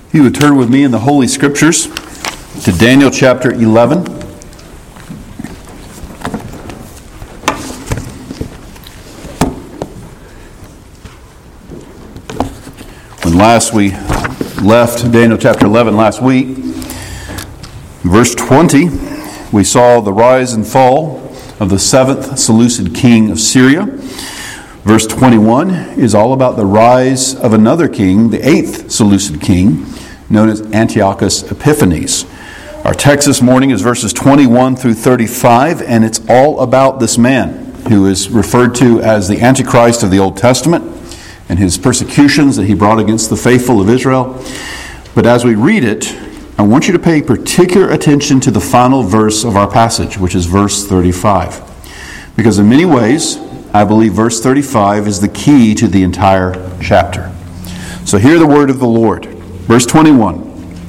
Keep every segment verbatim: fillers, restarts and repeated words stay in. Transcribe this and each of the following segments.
If you would turn with me in the Holy Scriptures to Daniel chapter eleven. When last we left Daniel chapter eleven last week, verse twenty, we saw the rise and fall of the seventh Seleucid king of Syria. Verse twenty-one is all about the rise of another king, the eighth Seleucid king, known as Antiochus Epiphanes. Our text this morning is verses twenty-one through thirty-five, and it's all about this man who is referred to as the Antichrist of the Old Testament and his persecutions that he brought against the faithful of Israel. But as we read it, I want you to pay particular attention to the final verse of our passage, which is verse thirty-five. Because in many ways, I believe verse thirty-five is the key to the entire chapter. So hear the word of the Lord. Verse twenty-one.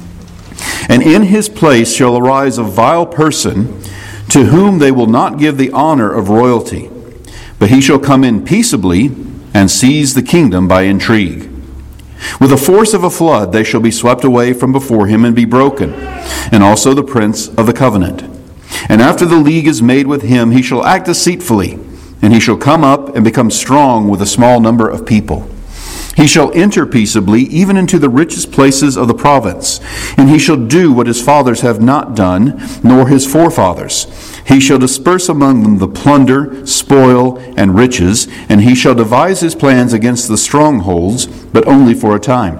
And in his place shall arise a vile person, to whom they will not give the honor of royalty, but he shall come in peaceably and seize the kingdom by intrigue. With the force of a flood they shall be swept away from before him and be broken, and also the prince of the covenant. And after the league is made with him, he shall act deceitfully, and he shall come up and become strong with a small number of people. He shall enter peaceably even into the richest places of the province, and he shall do what his fathers have not done, nor his forefathers. He shall disperse among them the plunder, spoil, and riches, and he shall devise his plans against the strongholds, but only for a time.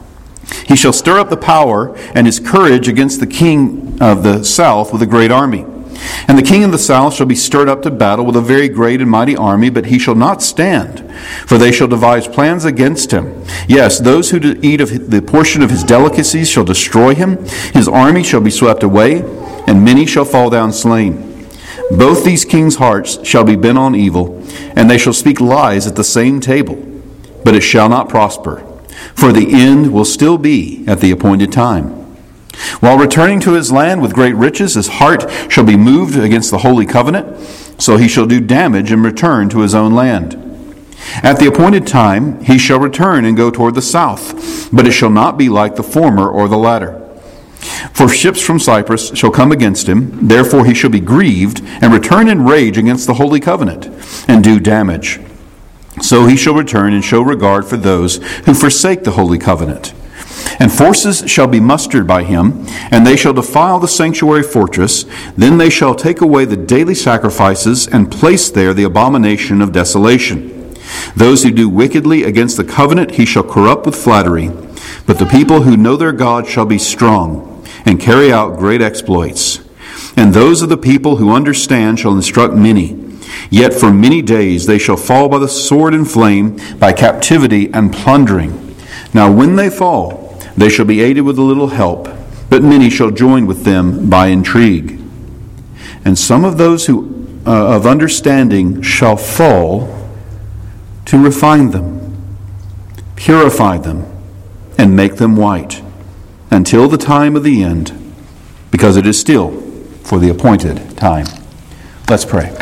He shall stir up the power and his courage against the king of the south with a great army. And the king of the south shall be stirred up to battle with a very great and mighty army, but he shall not stand, for they shall devise plans against him. Yes, those who eat of the portion of his delicacies shall destroy him. His army shall be swept away, and many shall fall down slain. Both these kings' hearts shall be bent on evil, and they shall speak lies at the same table, but it shall not prosper, for the end will still be at the appointed time. While returning to his land with great riches, his heart shall be moved against the holy covenant, so he shall do damage and return to his own land. At the appointed time he shall return and go toward the south, but it shall not be like the former or the latter. For ships from Cyprus shall come against him, therefore he shall be grieved and return in rage against the holy covenant and do damage. So he shall return and show regard for those who forsake the holy covenant. And forces shall be mustered by him, and they shall defile the sanctuary fortress. Then they shall take away the daily sacrifices and place there the abomination of desolation. Those who do wickedly against the covenant he shall corrupt with flattery. But the people who know their God shall be strong and carry out great exploits. And those of the people who understand shall instruct many. Yet for many days they shall fall by the sword and flame, by captivity and plundering. Now when they fall, they shall be aided with a little help, but many shall join with them by intrigue. And some of those who uh, of understanding shall fall to refine them, purify them, and make them white, until the time of the end, because it is still for the appointed time. Let's pray.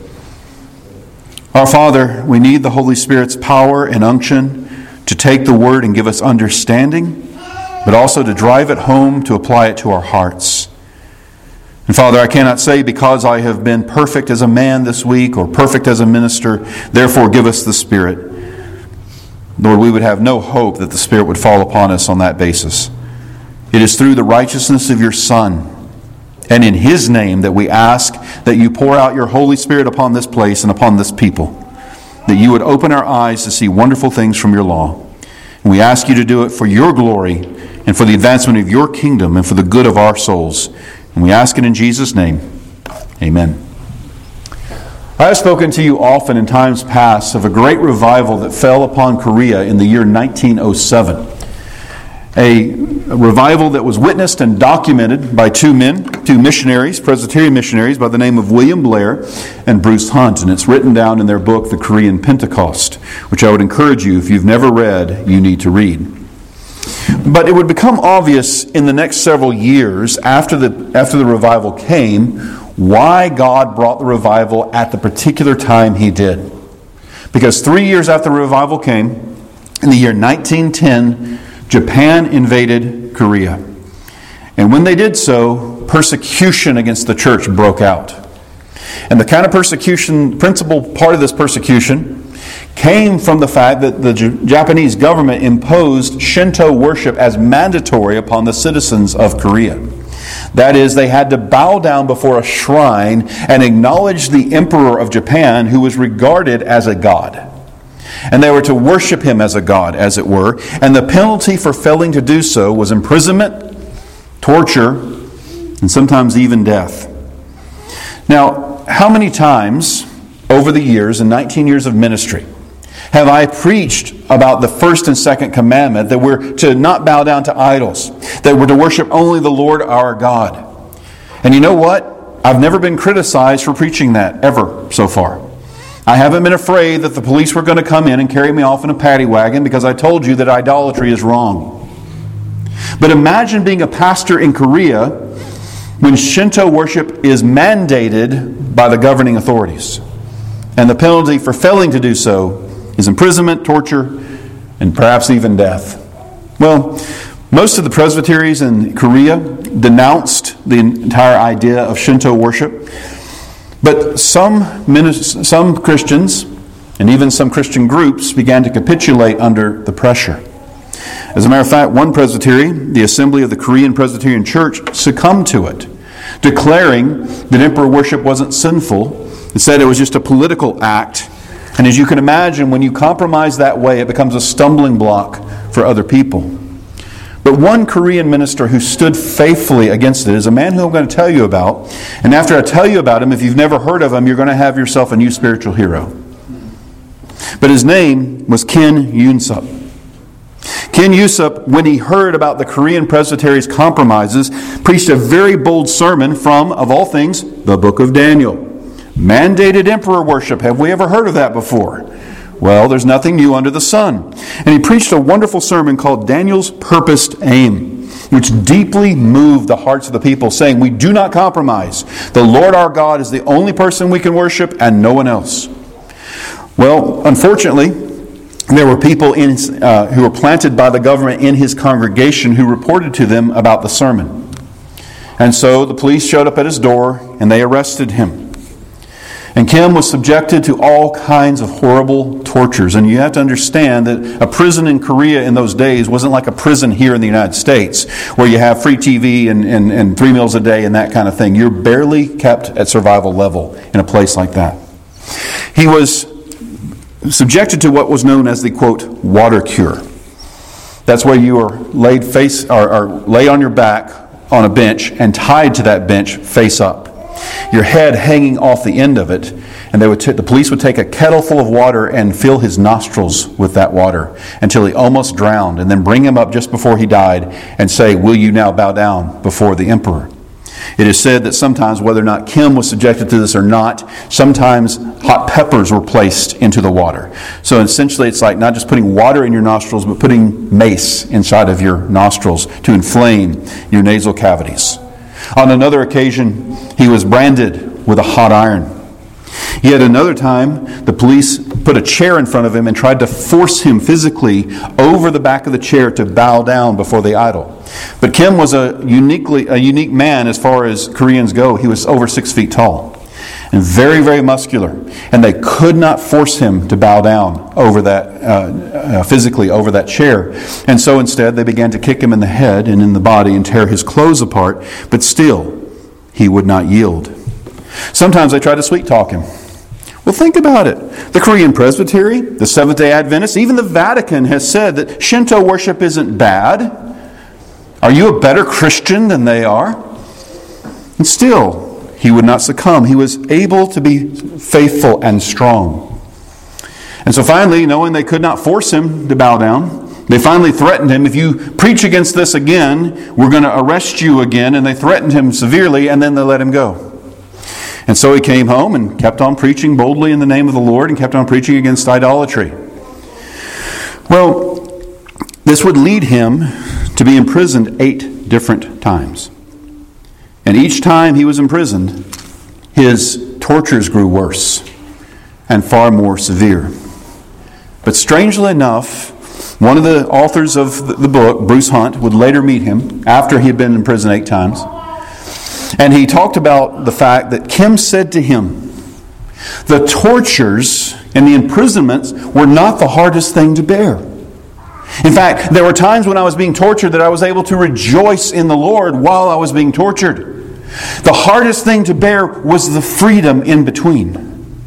Our Father, we need the Holy Spirit's power and unction to take the Word and give us understanding, but also to drive it home, to apply it to our hearts. And Father, I cannot say because I have been perfect as a man this week or perfect as a minister, therefore give us the Spirit. Lord, we would have no hope that the Spirit would fall upon us on that basis. It is through the righteousness of your Son and in His name that we ask that you pour out your Holy Spirit upon this place and upon this people, that you would open our eyes to see wonderful things from your law. And we ask you to do it for your glory and for the advancement of your kingdom and for the good of our souls. And we ask it in Jesus' name. Amen. I have spoken to you often in times past of a great revival that fell upon Korea in the year nineteen oh seven. A revival that was witnessed and documented by two men, two missionaries, Presbyterian missionaries by the name of William Blair and Bruce Hunt. And it's written down in their book, The Korean Pentecost, which I would encourage you, if you've never read, you need to read. But it would become obvious in the next several years after the after the revival came why God brought the revival at the particular time He did. Because three years after the revival came, in the year nineteen ten, Japan invaded Korea. And when they did so, persecution against the church broke out. And the kind of persecution, principal part of this persecution, came from the fact that the J- Japanese government imposed Shinto worship as mandatory upon the citizens of Korea. That is, they had to bow down before a shrine and acknowledge the emperor of Japan, who was regarded as a god. And they were to worship him as a god, as it were. And the penalty for failing to do so was imprisonment, torture, and sometimes even death. Now, how many times over the years, in nineteen years of ministry, have I preached about the first and second commandment, that we're to not bow down to idols, that we're to worship only the Lord our God? And you know what? I've never been criticized for preaching that, ever, so far. I haven't been afraid that the police were going to come in and carry me off in a paddy wagon because I told you that idolatry is wrong. But imagine being a pastor in Korea when Shinto worship is mandated by the governing authorities. And the penalty for failing to do so is imprisonment, torture, and perhaps even death. Well, most of the presbyteries in Korea denounced the entire idea of Shinto worship. But some some Christians, and even some Christian groups, began to capitulate under the pressure. As a matter of fact, one presbytery, the Assembly of the Korean Presbyterian Church, succumbed to it, declaring that emperor worship wasn't sinful. It said it was just a political act. And as you can imagine, when you compromise that way, it becomes a stumbling block for other people. But one Korean minister who stood faithfully against it is a man who I'm going to tell you about. And after I tell you about him, if you've never heard of him, you're going to have yourself a new spiritual hero. But his name was Kim Yoon-sup. Kim Yoon-sup, when he heard about the Korean presbytery's compromises, preached a very bold sermon from, of all things, the book of Daniel. Mandated emperor worship. Have we ever heard of that before? Well, there's nothing new under the sun. And he preached a wonderful sermon called Daniel's Purposed Aim, which deeply moved the hearts of the people, saying, we do not compromise. The Lord our God is the only person we can worship and no one else. Well, unfortunately, there were people in, uh, who were planted by the government in his congregation who reported to them about the sermon. And so the police showed up at his door and they arrested him. And Kim was subjected to all kinds of horrible tortures. And you have to understand that a prison in Korea in those days wasn't like a prison here in the United States, where you have free T V and, and, and three meals a day and that kind of thing. You're barely kept at survival level in a place like that. He was subjected to what was known as the, quote, water cure. That's where you are laid face or, or lay on your back on a bench and tied to that bench face up. Your head hanging off the end of it, and they would t- the police would take a kettle full of water and fill his nostrils with that water until he almost drowned, and then bring him up just before he died and say, will you now bow down before the emperor? It is said that sometimes, whether or not Kim was subjected to this or not, sometimes hot peppers were placed into the water. So essentially it's like not just putting water in your nostrils, but putting mace inside of your nostrils to inflame your nasal cavities. On another occasion, he was branded with a hot iron. Yet another time, the police put a chair in front of him and tried to force him physically over the back of the chair to bow down before the idol. But Kim was a uniquely a unique man as far as Koreans go. He was over six feet tall and very, very muscular. And they could not force him to bow down over that uh, uh, physically over that chair. And so instead, they began to kick him in the head and in the body and tear his clothes apart. But still, he would not yield. Sometimes they tried to sweet talk him. Well, think about it. The Korean Presbytery, the Seventh-day Adventists, even the Vatican has said that Shinto worship isn't bad. Are you a better Christian than they are? And still, he would not succumb. He was able to be faithful and strong. And so finally, knowing they could not force him to bow down, they finally threatened him, if you preach against this again, we're going to arrest you again. And they threatened him severely, and then they let him go. And so he came home and kept on preaching boldly in the name of the Lord and kept on preaching against idolatry. Well, this would lead him to be imprisoned eight different times. And each time he was imprisoned, his tortures grew worse and far more severe. But strangely enough, One of the authors of the book, Bruce Hunt, would later meet him after he had been in prison eight times. And he talked about the fact that Kim said to him, the tortures and the imprisonments were not the hardest thing to bear. In fact, there were times when I was being tortured that I was able to rejoice in the Lord while I was being tortured. The hardest thing to bear was the freedom in between.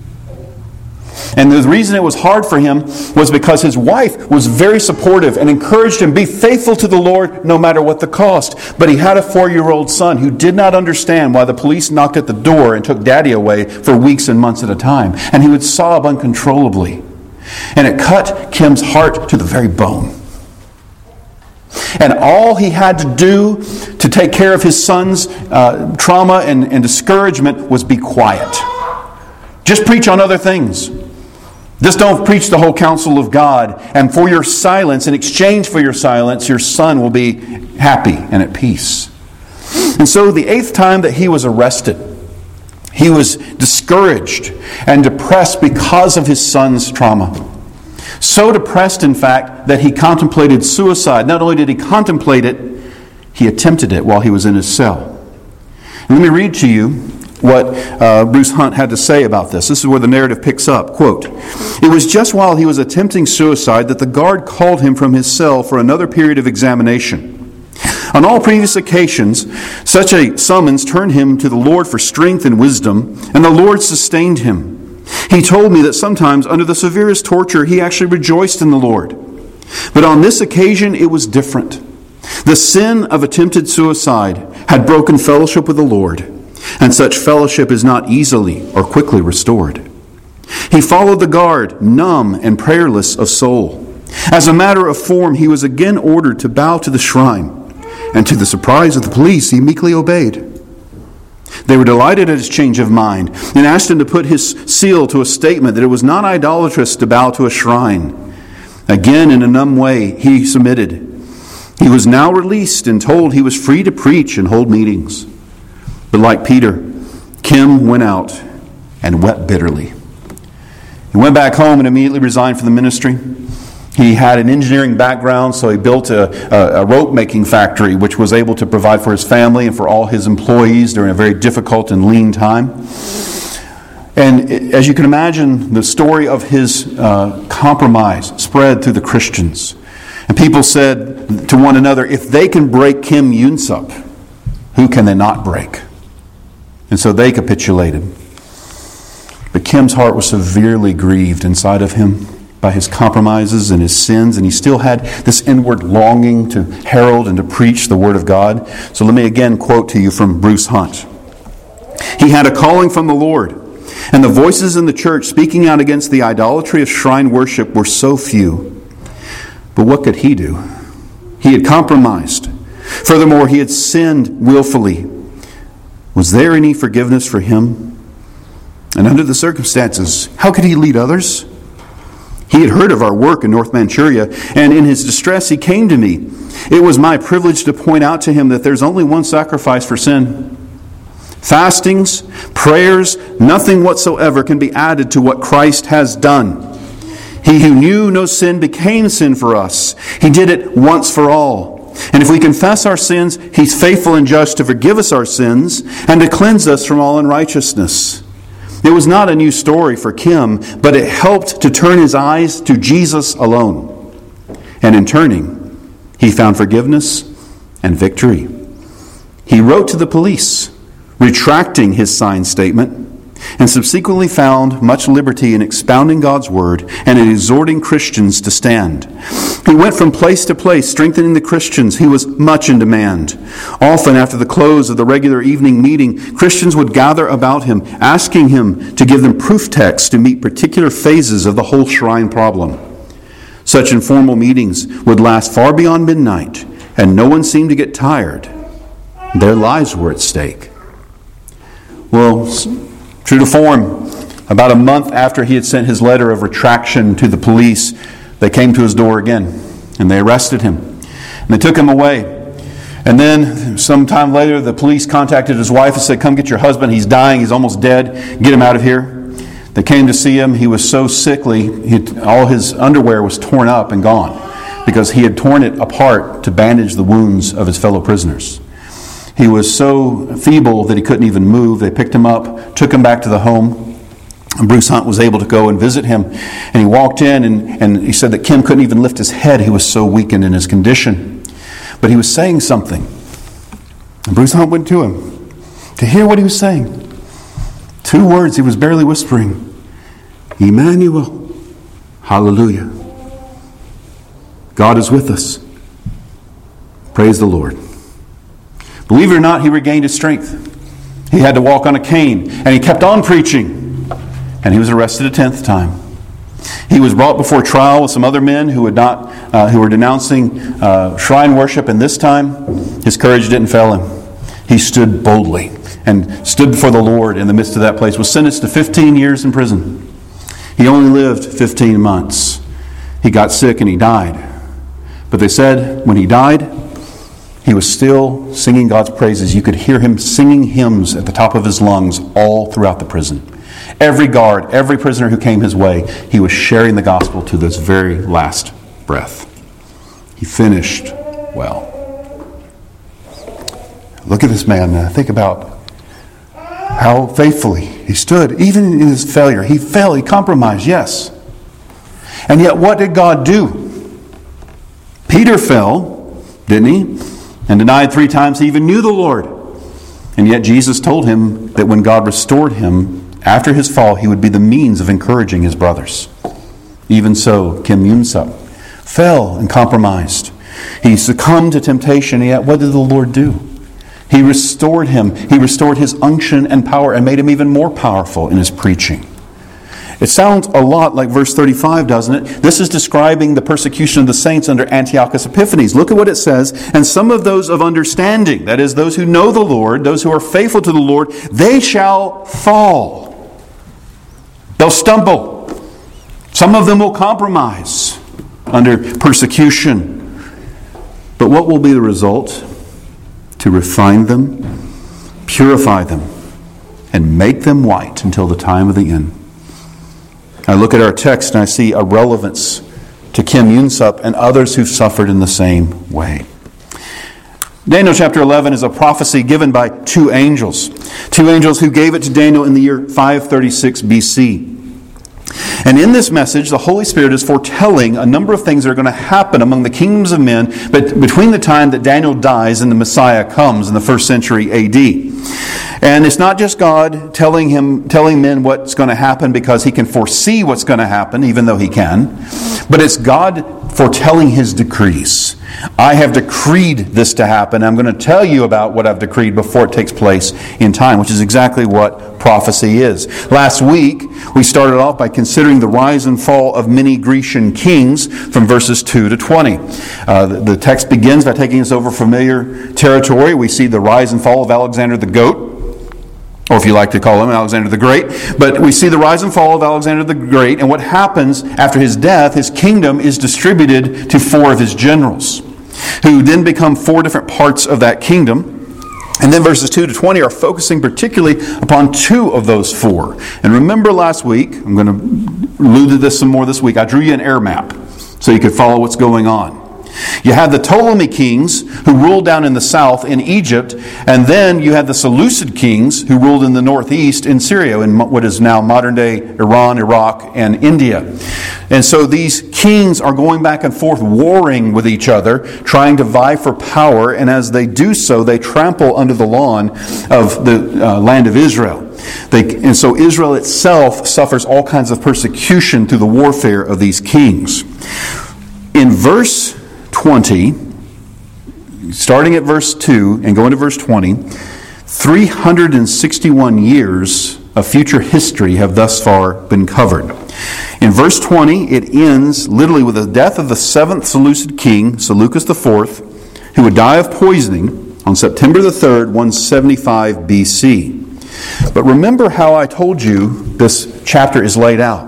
And the reason it was hard for him was because his wife was very supportive and encouraged him, be faithful to the Lord no matter what the cost. But he had a four-year-old son who did not understand why the police knocked at the door and took Daddy away for weeks and months at a time. And he would sob uncontrollably. And it cut Kim's heart to the very bone. And all he had to do to take care of his son's uh, trauma and, and discouragement was be quiet. Just preach on other things. Just don't preach the whole counsel of God. And for your silence, in exchange for your silence, your son will be happy and at peace. And so the eighth time that he was arrested, he was discouraged and depressed because of his son's trauma. So depressed, in fact, that he contemplated suicide. Not only did he contemplate it, he attempted it while he was in his cell. And let me read to you what uh, Bruce Hunt had to say about this. This is where the narrative picks up. Quote, "It was just while he was attempting suicide that the guard called him from his cell for another period of examination. On all previous occasions, such a summons turned him to the Lord for strength and wisdom, and the Lord sustained him. He told me that sometimes under the severest torture he actually rejoiced in the Lord. But on this occasion it was different. The sin of attempted suicide had broken fellowship with the Lord, and such fellowship is not easily or quickly restored. He followed the guard, numb and prayerless of soul. As a matter of form, he was again ordered to bow to the shrine, and to the surprise of the police, he meekly obeyed. They were delighted at his change of mind and asked him to put his seal to a statement that it was not idolatrous to bow to a shrine. Again, in a numb way, he submitted. He was now released and told he was free to preach and hold meetings. But like Peter, Kim went out and wept bitterly. He went back home and immediately resigned from the ministry. He had an engineering background, so he built a, a, a rope-making factory which was able to provide for his family and for all his employees during a very difficult and lean time. And as you can imagine, the story of his uh, compromise spread through the Christians. And people said to one another, if they can break Kim Yoonsup, who can they not break? And so they capitulated. But Kim's heart was severely grieved inside of him by his compromises and his sins, and he still had this inward longing to herald and to preach the Word of God. So let me again quote to you from Bruce Hunt. He had a calling from the Lord, and the voices in the church speaking out against the idolatry of shrine worship were so few. But what could he do? He had compromised. Furthermore, he had sinned willfully. Was there any forgiveness for him? And under the circumstances, how could he lead others? He had heard of our work in North Manchuria, and in his distress he came to me. It was my privilege to point out to him that there's only one sacrifice for sin. Fastings, prayers, nothing whatsoever can be added to what Christ has done. He who knew no sin became sin for us. He did it once for all. And if we confess our sins, He's faithful and just to forgive us our sins and to cleanse us from all unrighteousness. It was not a new story for Kim, but it helped to turn his eyes to Jesus alone. And in turning, he found forgiveness and victory. He wrote to the police, retracting his signed statement, and subsequently found much liberty in expounding God's Word and in exhorting Christians to stand. He went from place to place, strengthening the Christians. He was much in demand. Often after the close of the regular evening meeting, Christians would gather about him, asking him to give them proof texts to meet particular phases of the whole shrine problem. Such informal meetings would last far beyond midnight, and no one seemed to get tired. Their lives were at stake. Well, true to form, about a month after he had sent his letter of retraction to the police, they came to his door again, and they arrested him. And they took him away. And then, sometime later, the police contacted his wife and said, come get your husband, he's dying, he's almost dead, get him out of here. They came to see him, he was so sickly, he, all his underwear was torn up and gone. because he had torn it apart to bandage the wounds of his fellow prisoners. He was so feeble that he couldn't even move. They picked him up, took him back to the home. And Bruce Hunt was able to go and visit him. And he walked in and, and he said that Kim couldn't even lift his head. He was so weakened in his condition. But he was saying something. And Bruce Hunt went to him to hear what he was saying. Two words he was barely whispering. Emmanuel. Hallelujah. God is with us. Praise the Lord. Believe it or not, he regained his strength. He had to walk on a cane, and he kept on preaching. And he was arrested a tenth time. He was brought before trial with some other men who had not, uh, who were denouncing uh, shrine worship, and this time his courage didn't fail him. He stood boldly and stood before the Lord in the midst of that place. Was sentenced to fifteen years in prison. He only lived fifteen months. He got sick and he died. But they said when he died, he was still singing God's praises. You could hear him singing hymns at the top of his lungs all throughout the prison. Every guard, every prisoner who came his way, he was sharing the gospel to this very last breath. He finished well. Look at this man. Uh, think about how faithfully he stood. Even in his failure, he fell, he compromised, yes. And yet what did God do? Peter fell, didn't he? And denied three times he even knew the Lord. And yet Jesus told him that when God restored him after his fall, he would be the means of encouraging his brothers. Even so, Kim Yoon-sup fell and compromised. He succumbed to temptation, and yet what did the Lord do? He restored him. He restored his unction and power and made him even more powerful in his preaching. It sounds a lot like verse thirty-five, doesn't it? This is describing the persecution of the saints under Antiochus Epiphanes. Look at what it says. And some of those of understanding, that is, those who know the Lord, those who are faithful to the Lord, they shall fall. They'll stumble. Some of them will compromise under persecution. But what will be the result? To refine them, purify them, and make them white until the time of the end. I look at our text and I see a relevance to Kim Yoon-sup and others who've suffered in the same way. Daniel chapter eleven is a prophecy given by two angels. Two angels who gave it to Daniel in the year five thirty-six B C. And in this message, the Holy Spirit is foretelling a number of things that are going to happen among the kingdoms of men but between the time that Daniel dies and the Messiah comes in the first century A D. And it's not just God telling him, telling men what's going to happen because he can foresee what's going to happen, even though he can, but it's God foretelling his decrees. I have decreed this to happen. I'm going to tell you about what I've decreed before it takes place in time, which is exactly what prophecy is. Last week, we started off by considering the rise and fall of many Grecian kings from verses two to twenty. Uh, the, the text begins by taking us over familiar territory. We see the rise and fall of Alexander the Goat, or if you like to call him Alexander the Great. But we see the rise and fall of Alexander the Great, and what happens after his death, his kingdom is distributed to four of his generals, who then become four different parts of that kingdom. And then verses two to twenty are focusing particularly upon two of those four. And remember last week, I'm going to allude to this some more this week, I drew you an air map so you could follow what's going on. You had the Ptolemy kings who ruled down in the south in Egypt, and then you had the Seleucid kings who ruled in the northeast in Syria, in what is now modern-day Iran, Iraq, and India. And so these kings are going back and forth, warring with each other, trying to vie for power, and as they do so, they trample under the lawn of the uh, land of Israel. They, and so Israel itself suffers all kinds of persecution through the warfare of these kings. In verse twenty, starting at verse two and going to verse twenty, three hundred sixty-one years of future history have thus far been covered. In verse twenty, it ends literally with the death of the seventh Seleucid king, Seleucus the Fourth, who would die of poisoning on September the third, one seventy-five B C. But remember how I told you this chapter is laid out.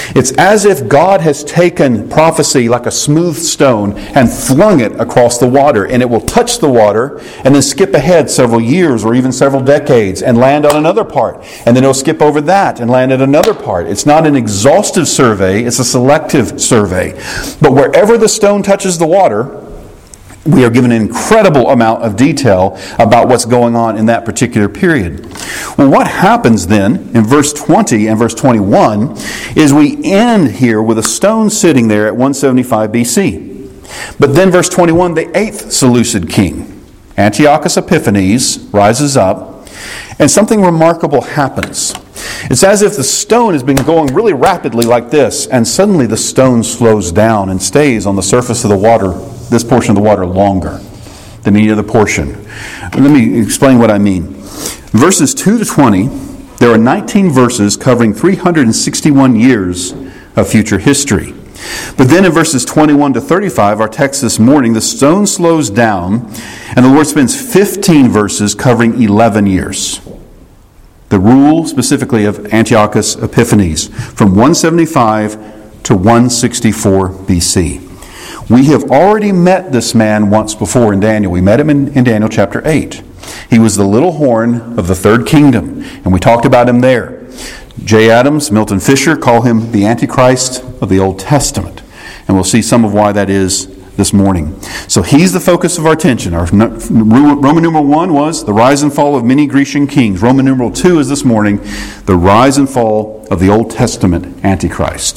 It's as if God has taken prophecy like a smooth stone and flung it across the water, and it will touch the water and then skip ahead several years or even several decades and land on another part. And then it'll skip over that and land at another part. It's not an exhaustive survey, it's a selective survey. But wherever the stone touches the water, we are given an incredible amount of detail about what's going on in that particular period. Well, what happens then in verse twenty and verse twenty-one is we end here with a stone sitting there at one seventy-five B C. But then verse twenty-one, the eighth Seleucid king, Antiochus Epiphanes, rises up, and something remarkable happens. It's as if the stone has been going really rapidly like this, and suddenly the stone slows down and stays on the surface of the water, this portion of the water, longer than any other portion. Let me explain what I mean. Verses two to twenty, there are nineteen verses covering three hundred sixty-one years of future history. But then in verses twenty-one to thirty-five, our text this morning, the stone slows down, and the Lord spends fifteen verses covering eleven years. The rule specifically of Antiochus Epiphanes from one seventy-five to one sixty-four B C. We have already met this man once before in Daniel. We met him in, in Daniel chapter eight. He was the little horn of the third kingdom, and we talked about him there. J. Adams, Milton Fisher call him the Antichrist of the Old Testament, and we'll see some of why that is this morning. So he's the focus of our attention. Our Roman numeral one was the rise and fall of many Grecian kings. Roman numeral two is this morning the rise and fall of the Old Testament Antichrist.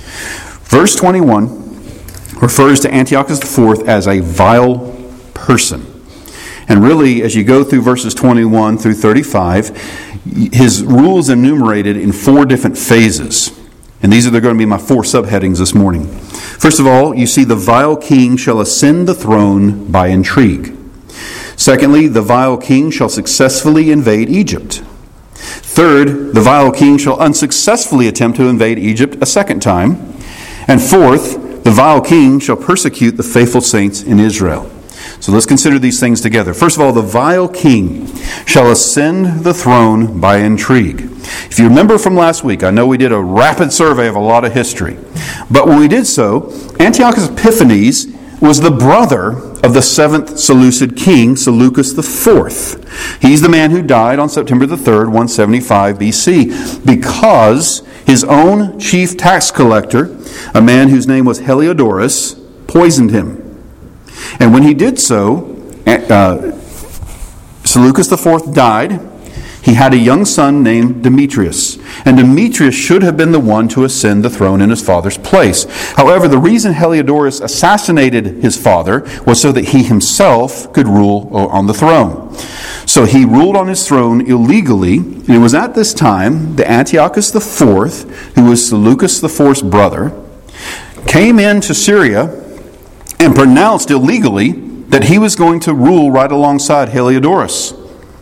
Verse twenty-one refers to Antiochus the fourth as a vile person. And really, as you go through verses twenty-one through thirty-five, his rule is enumerated in four different phases. And these are going to be my four subheadings this morning. First of all, you see the vile king shall ascend the throne by intrigue. Secondly, the vile king shall successfully invade Egypt. Third, the vile king shall unsuccessfully attempt to invade Egypt a second time. And fourth, the vile king shall persecute the faithful saints in Israel. So let's consider these things together. First of all, the vile king shall ascend the throne by intrigue. If you remember from last week, I know we did a rapid survey of a lot of history. But when we did so, Antiochus Epiphanes was the brother of the seventh Seleucid king, Seleucus the fourth. He's the man who died on September the third, one seventy-five B C, because his own chief tax collector, a man whose name was Heliodorus, poisoned him. And when he did so, uh, Seleucus the fourth died. He had a young son named Demetrius. And Demetrius should have been the one to ascend the throne in his father's place. However, the reason Heliodorus assassinated his father was so that he himself could rule on the throne. So he ruled on his throne illegally. And it was at this time that Antiochus the fourth, who was Seleucus the fourth's brother, came into Syria and pronounced illegally that he was going to rule right alongside Heliodorus.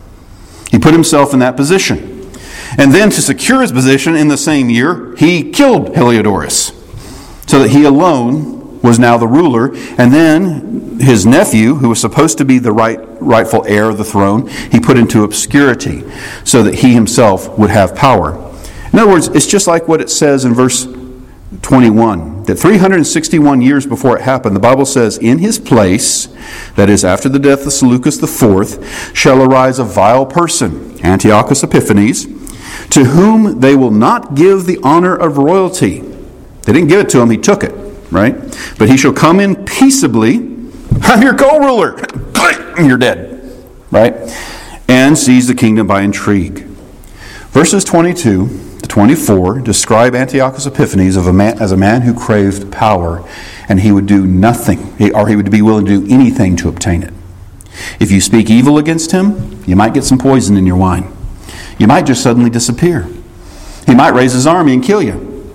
He put himself in that position. And then to secure his position in the same year, he killed Heliodorus, so that he alone was now the ruler. And then his nephew, who was supposed to be the right, rightful heir of the throne, he put into obscurity, so that he himself would have power. In other words, it's just like what it says in verse twenty-one, that three hundred sixty-one years before it happened, the Bible says, in his place, that is after the death of Seleucus the fourth, shall arise a vile person, Antiochus Epiphanes, to whom they will not give the honor of royalty. They didn't give it to him, he took it, right? But he shall come in peaceably. I'm your co-ruler. You're dead, right? And seize the kingdom by intrigue. Verses twenty-two to twenty-four describe Antiochus Epiphanes of a man, as a man who craved power, and he would do nothing, or he would be willing to do anything to obtain it. If you speak evil against him, you might get some poison in your wine. You might just suddenly disappear. He might raise his army and kill you.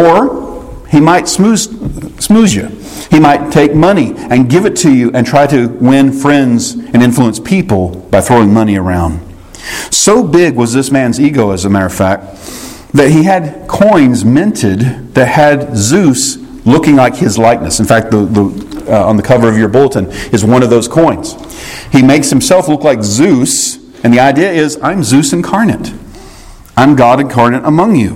Or he might smooze, smooze you. He might take money and give it to you and try to win friends and influence people by throwing money around. So big was this man's ego, as a matter of fact, that he had coins minted that had Zeus looking like his likeness. In fact, the, the, uh, on the cover of your bulletin is one of those coins. He makes himself look like Zeus, and the idea is, I'm Zeus incarnate. I'm God incarnate among you.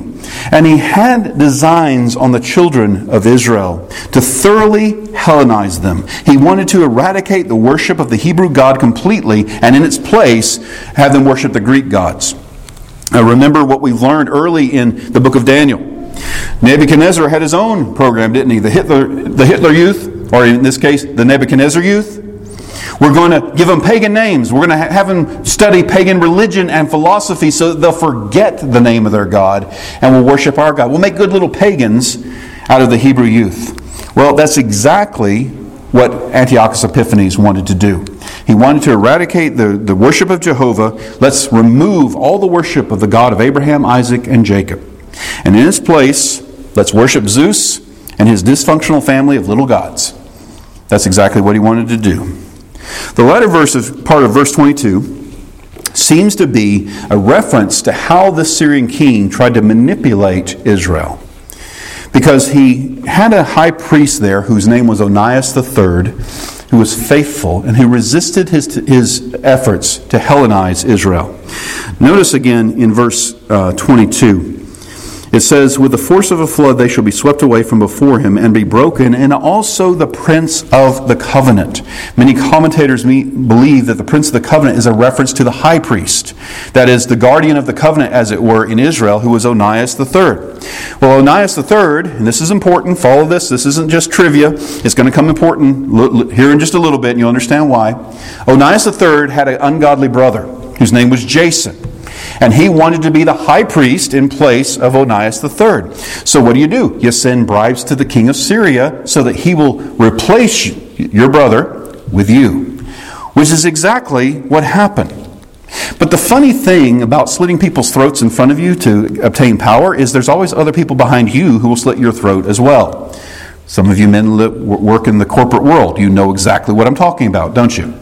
And he had designs on the children of Israel to thoroughly Hellenize them. He wanted to eradicate the worship of the Hebrew God completely, and in its place, have them worship the Greek gods. Now remember what we've learned early in the book of Daniel. Nebuchadnezzar had his own program, didn't he? The Hitler, the Hitler Youth, or in this case, the Nebuchadnezzar Youth. We're going to give them pagan names. We're going to have them study pagan religion and philosophy so that they'll forget the name of their God and will worship our God. We'll make good little pagans out of the Hebrew youth. Well, that's exactly what Antiochus Epiphanes wanted to do. He wanted to eradicate the, the worship of Jehovah. Let's remove all the worship of the God of Abraham, Isaac, and Jacob. And in its place, let's worship Zeus and his dysfunctional family of little gods. That's exactly what he wanted to do. The latter verse of part of verse twenty-two seems to be a reference to how the Syrian king tried to manipulate Israel. Because he had a high priest there whose name was Onias the Third, who was faithful and who resisted his, his efforts to Hellenize Israel. Notice again in verse uh, twenty-two. It says, with the force of a flood they shall be swept away from before him and be broken, and also the prince of the covenant. Many commentators believe that the prince of the covenant is a reference to the high priest. That is, the guardian of the covenant, as it were, in Israel, who was Onias the Third. Well, Onias the Third, and this is important, follow this, this isn't just trivia, it's going to come important here in just a little bit, and you'll understand why. Onias the Third had an ungodly brother, whose name was Jason. And he wanted to be the high priest in place of Onias the Third. So what do you do? You send bribes to the king of Syria so that he will replace your brother with you. Which is exactly what happened. But the funny thing about slitting people's throats in front of you to obtain power is there's always other people behind you who will slit your throat as well. Some of you men work in the corporate world. You know exactly what I'm talking about, don't you?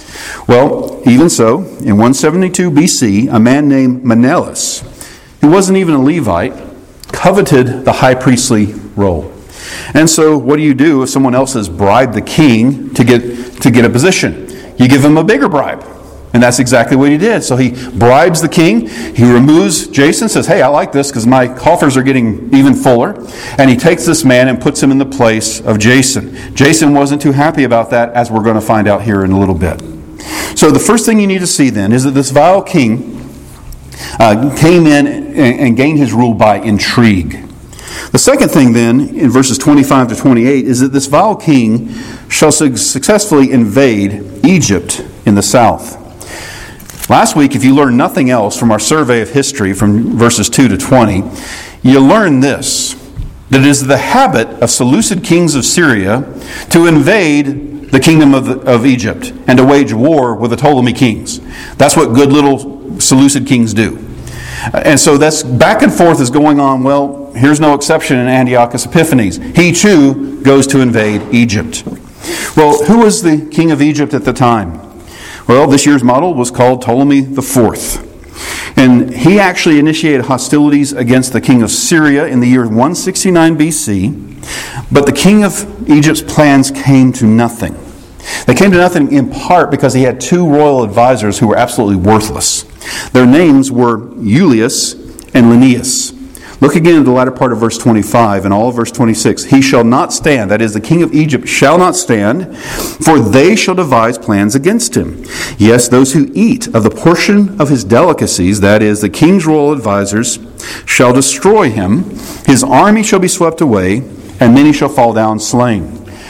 Well, even so, in one seventy-two B C, a man named Menelaus, who wasn't even a Levite, coveted the high priestly role. And so what do you do if someone else has bribed the king to get to get a position? You give him a bigger bribe. And that's exactly what he did. So he bribes the king, he removes Jason, says, hey, I like this because my coffers are getting even fuller. And he takes this man and puts him in the place of Jason. Jason wasn't too happy about that, as we're going to find out here in a little bit. So the first thing you need to see then is that this vile king uh, came in and, and gained his rule by intrigue. The second thing then, in verses twenty-five to twenty-eight, is that this vile king shall su- successfully invade Egypt in the south. Last week, if you learned nothing else from our survey of history from verses two to twenty, you learned this, that it is the habit of Seleucid kings of Syria to invade the kingdom of, the, of Egypt and to wage war with the Ptolemy kings. That's what good little Seleucid kings do. And so that's back and forth is going on. Well, here's no exception in Antiochus Epiphanes. He too goes to invade Egypt. Well, who was the king of Egypt at the time? Well, this year's model was called Ptolemy the Fourth. And he actually initiated hostilities against the king of Syria in the year one sixty-nine B C. But the king of Egypt's plans came to nothing. They came to nothing in part because he had two royal advisors who were absolutely worthless. Their names were Eulius and Linnaeus. Look again at the latter part of verse twenty-five and all of verse twenty-six. He shall not stand, that is, the king of Egypt shall not stand, for they shall devise plans against him. Yes, those who eat of the portion of his delicacies, that is, the king's royal advisors, shall destroy him. His army shall be swept away, and many shall fall down slain.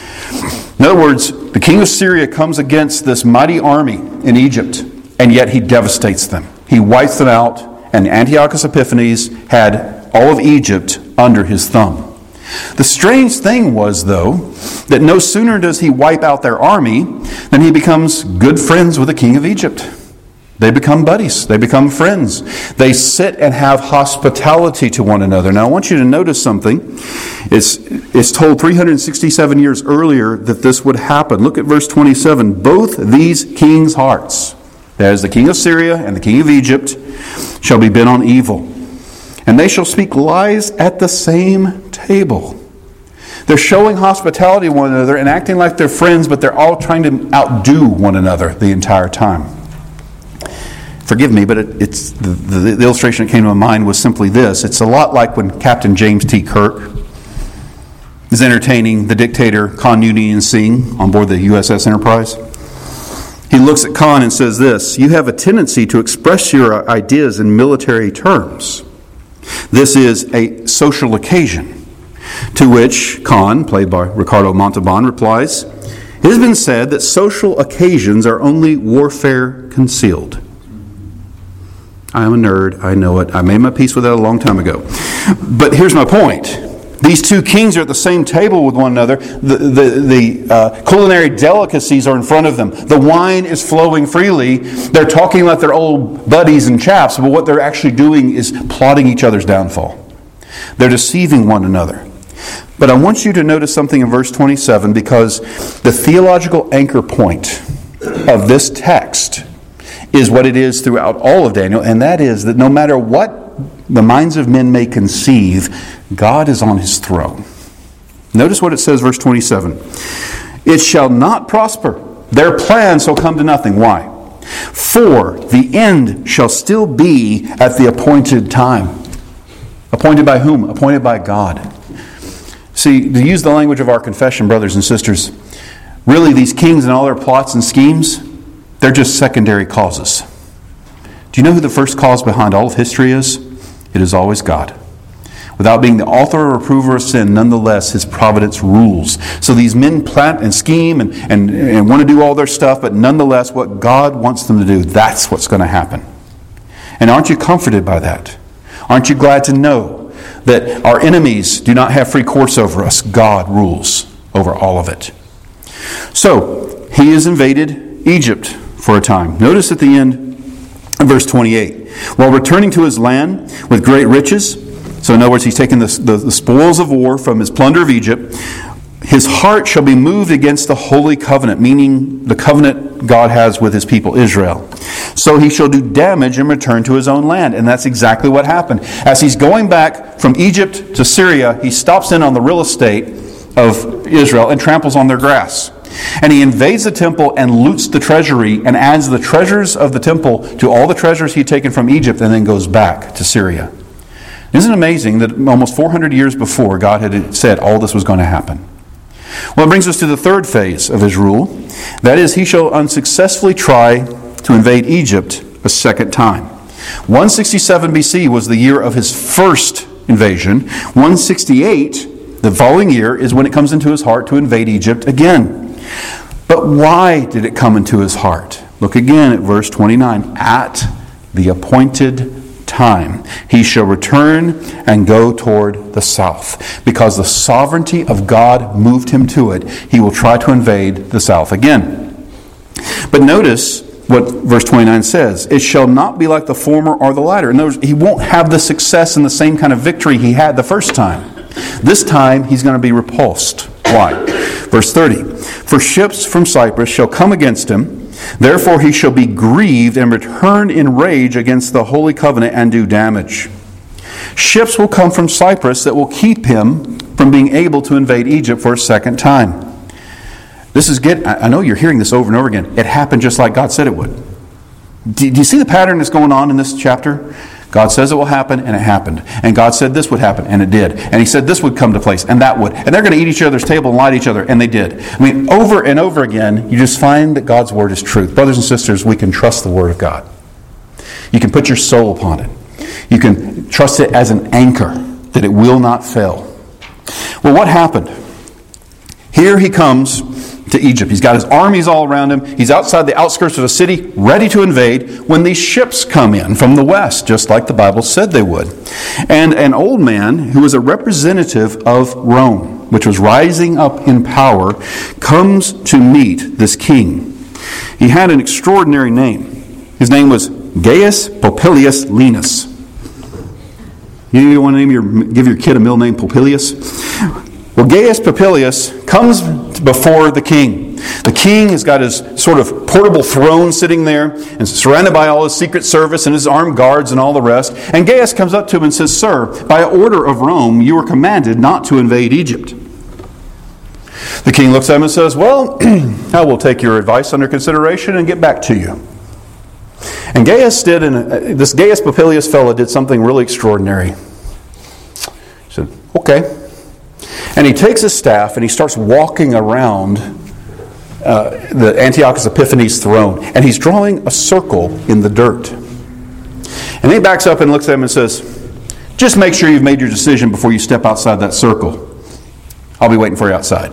In other words, the king of Syria comes against this mighty army in Egypt, and yet he devastates them. He wipes them out, and Antiochus Epiphanes had all of Egypt under his thumb. The strange thing was, though, that no sooner does he wipe out their army than he becomes good friends with the king of Egypt. They become buddies. They become friends. They sit and have hospitality to one another. Now, I want you to notice something. It's, it's told three hundred sixty-seven years earlier that this would happen. Look at verse twenty-seven. Both these kings' hearts, that is, the king of Syria and the king of Egypt, shall be bent on evil. And they shall speak lies at the same table. They're showing hospitality to one another and acting like they're friends, but they're all trying to outdo one another the entire time. forgive me, but it, it's the, the, the illustration that came to my mind was simply this. It's a lot like when Captain James T. Kirk is entertaining the dictator Khan Noonien Singh on board the U S S Enterprise. He looks at Khan and says this: "You have a tendency to express your ideas in military terms. This is a social occasion." To which Khan, played by Ricardo Montalban, replies, "It has been said that social occasions are only warfare concealed." I am a nerd, I know it. I made my peace with that a long time ago. But here's my point. These two kings are at the same table with one another. The, the, the uh, culinary delicacies are in front of them. The wine is flowing freely. They're talking like they're old buddies and chaps, but what they're actually doing is plotting each other's downfall. They're deceiving one another. But I want you to notice something in verse twenty-seven, because the theological anchor point of this text is what it is throughout all of Daniel, and that is that no matter what the minds of men may conceive, God is on his throne. Notice what it says, verse twenty-seven. "It shall not prosper. Their plans shall come to nothing." Why? "For the end shall still be at the appointed time." Appointed by whom? Appointed by God. See, to use the language of our confession, brothers and sisters, really these kings and all their plots and schemes, they're just secondary causes. Do you know who the first cause behind all of history is? It is always God. Without being the author or approver of sin, nonetheless, his providence rules. So these men plant and scheme and, and, and want to do all their stuff, but nonetheless, what God wants them to do, that's what's going to happen. And aren't you comforted by that? Aren't you glad to know that our enemies do not have free course over us? God rules over all of it. So, he has invaded Egypt for a time. Notice at the end of verse twenty-eight. "While returning to his land with great riches," so in other words, he's taken the, the, the spoils of war from his plunder of Egypt, "his heart shall be moved against the holy covenant," meaning the covenant God has with his people, Israel. "So he shall do damage and return to his own land." And that's exactly what happened. As he's going back from Egypt to Syria, he stops in on the real estate of Israel and tramples on their grass. And he invades the temple and loots the treasury and adds the treasures of the temple to all the treasures he'd taken from Egypt, and then goes back to Syria. Isn't it amazing that almost four hundred years before, God had said all this was going to happen? Well, it brings us to the third phase of his rule. That is, he shall unsuccessfully try to invade Egypt a second time. one sixty-seven B C was the year of his first invasion. one sixty-eight, the following year, is when it comes into his heart to invade Egypt again. But why did it come into his heart? Look again at verse twenty-nine. "At the appointed time he shall return and go toward the south." Because the sovereignty of God moved him to it, he will try to invade the south again. But notice what verse twenty-nine says. "It shall not be like the former or the latter." In other words, he won't have the success and the same kind of victory he had the first time. This time he's going to be repulsed. Why? Verse thirty. "For ships from Cyprus shall come against him. Therefore he shall be grieved and return in rage against the holy covenant and do damage." Ships will come from Cyprus that will keep him from being able to invade Egypt for a second time. This is get. I know you're hearing this over and over again. It happened just like God said it would. Do you see the pattern that's going on in this chapter? God says it will happen, and it happened. And God said this would happen, and it did. And he said this would come to place, and that would. And they're going to eat each other's table and lie to each other, and they did. I mean, over and over again, you just find that God's word is truth. Brothers and sisters, we can trust the word of God. You can put your soul upon it. You can trust it as an anchor, that it will not fail. Well, what happened? Here he comes to Egypt. He's got his armies all around him. He's outside the outskirts of the city, ready to invade, when these ships come in from the west, just like the Bible said they would. And an old man who was a representative of Rome, which was rising up in power, comes to meet this king. He had an extraordinary name. His name was Gaius Popilius Linus. You want to name your, give your kid a middle name, Popilius? Well, Gaius Popilius comes before the king. The king has got his sort of portable throne sitting there and surrounded by all his secret service and his armed guards and all the rest. And Gaius comes up to him and says, "Sir, by order of Rome, you are commanded not to invade Egypt." The king looks at him and says, "Well, I will take your advice under consideration and get back to you." And Gaius did, an, this Gaius Popilius fellow did something really extraordinary. He said, okay. And he takes his staff and he starts walking around uh, the Antiochus Epiphanes' throne. And he's drawing a circle in the dirt. And he backs up and looks at him and says, just make sure you've made your decision before you step outside that circle. I'll be waiting for you outside.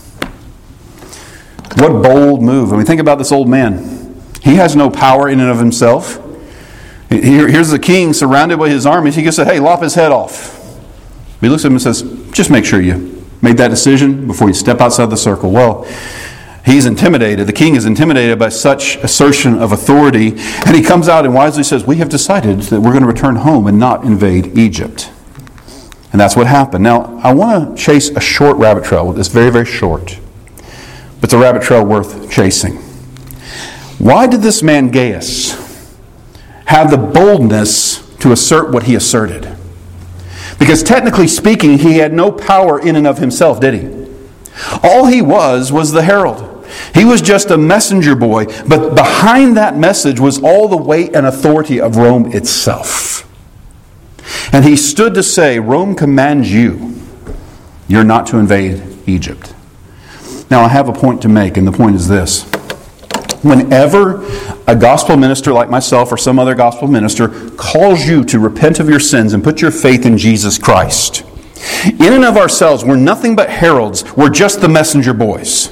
What bold move. I mean, think about this old man. He has no power in and of himself. Here, here's the king surrounded by his armies. He just said, hey, lop his head off. He looks at him and says, just make sure you made that decision before you step outside the circle. Well, he's intimidated. The king is intimidated by such assertion of authority. And he comes out and wisely says, we have decided that we're going to return home and not invade Egypt. And that's what happened. Now, I want to chase a short rabbit trail. It's very, very short. But it's a rabbit trail worth chasing. Why did this man Gaius have the boldness to assert what he asserted? Because technically speaking, he had no power in and of himself, did he? All he was was the herald. He was just a messenger boy, but behind that message was all the weight and authority of Rome itself. And he stood to say, Rome commands you, you're not to invade Egypt. Now I have a point to make, and the point is this. Whenever a gospel minister like myself or some other gospel minister calls you to repent of your sins and put your faith in Jesus Christ, in and of ourselves, we're nothing but heralds. We're just the messenger boys.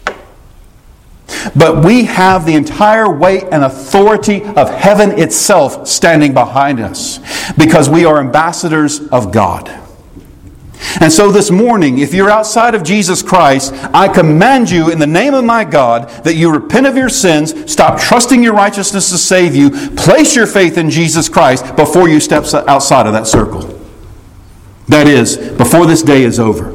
But we have the entire weight and authority of heaven itself standing behind us because we are ambassadors of God. And so this morning, if you're outside of Jesus Christ, I command you in the name of my God that you repent of your sins, stop trusting your righteousness to save you, place your faith in Jesus Christ before you step outside of that circle. That is, before this day is over.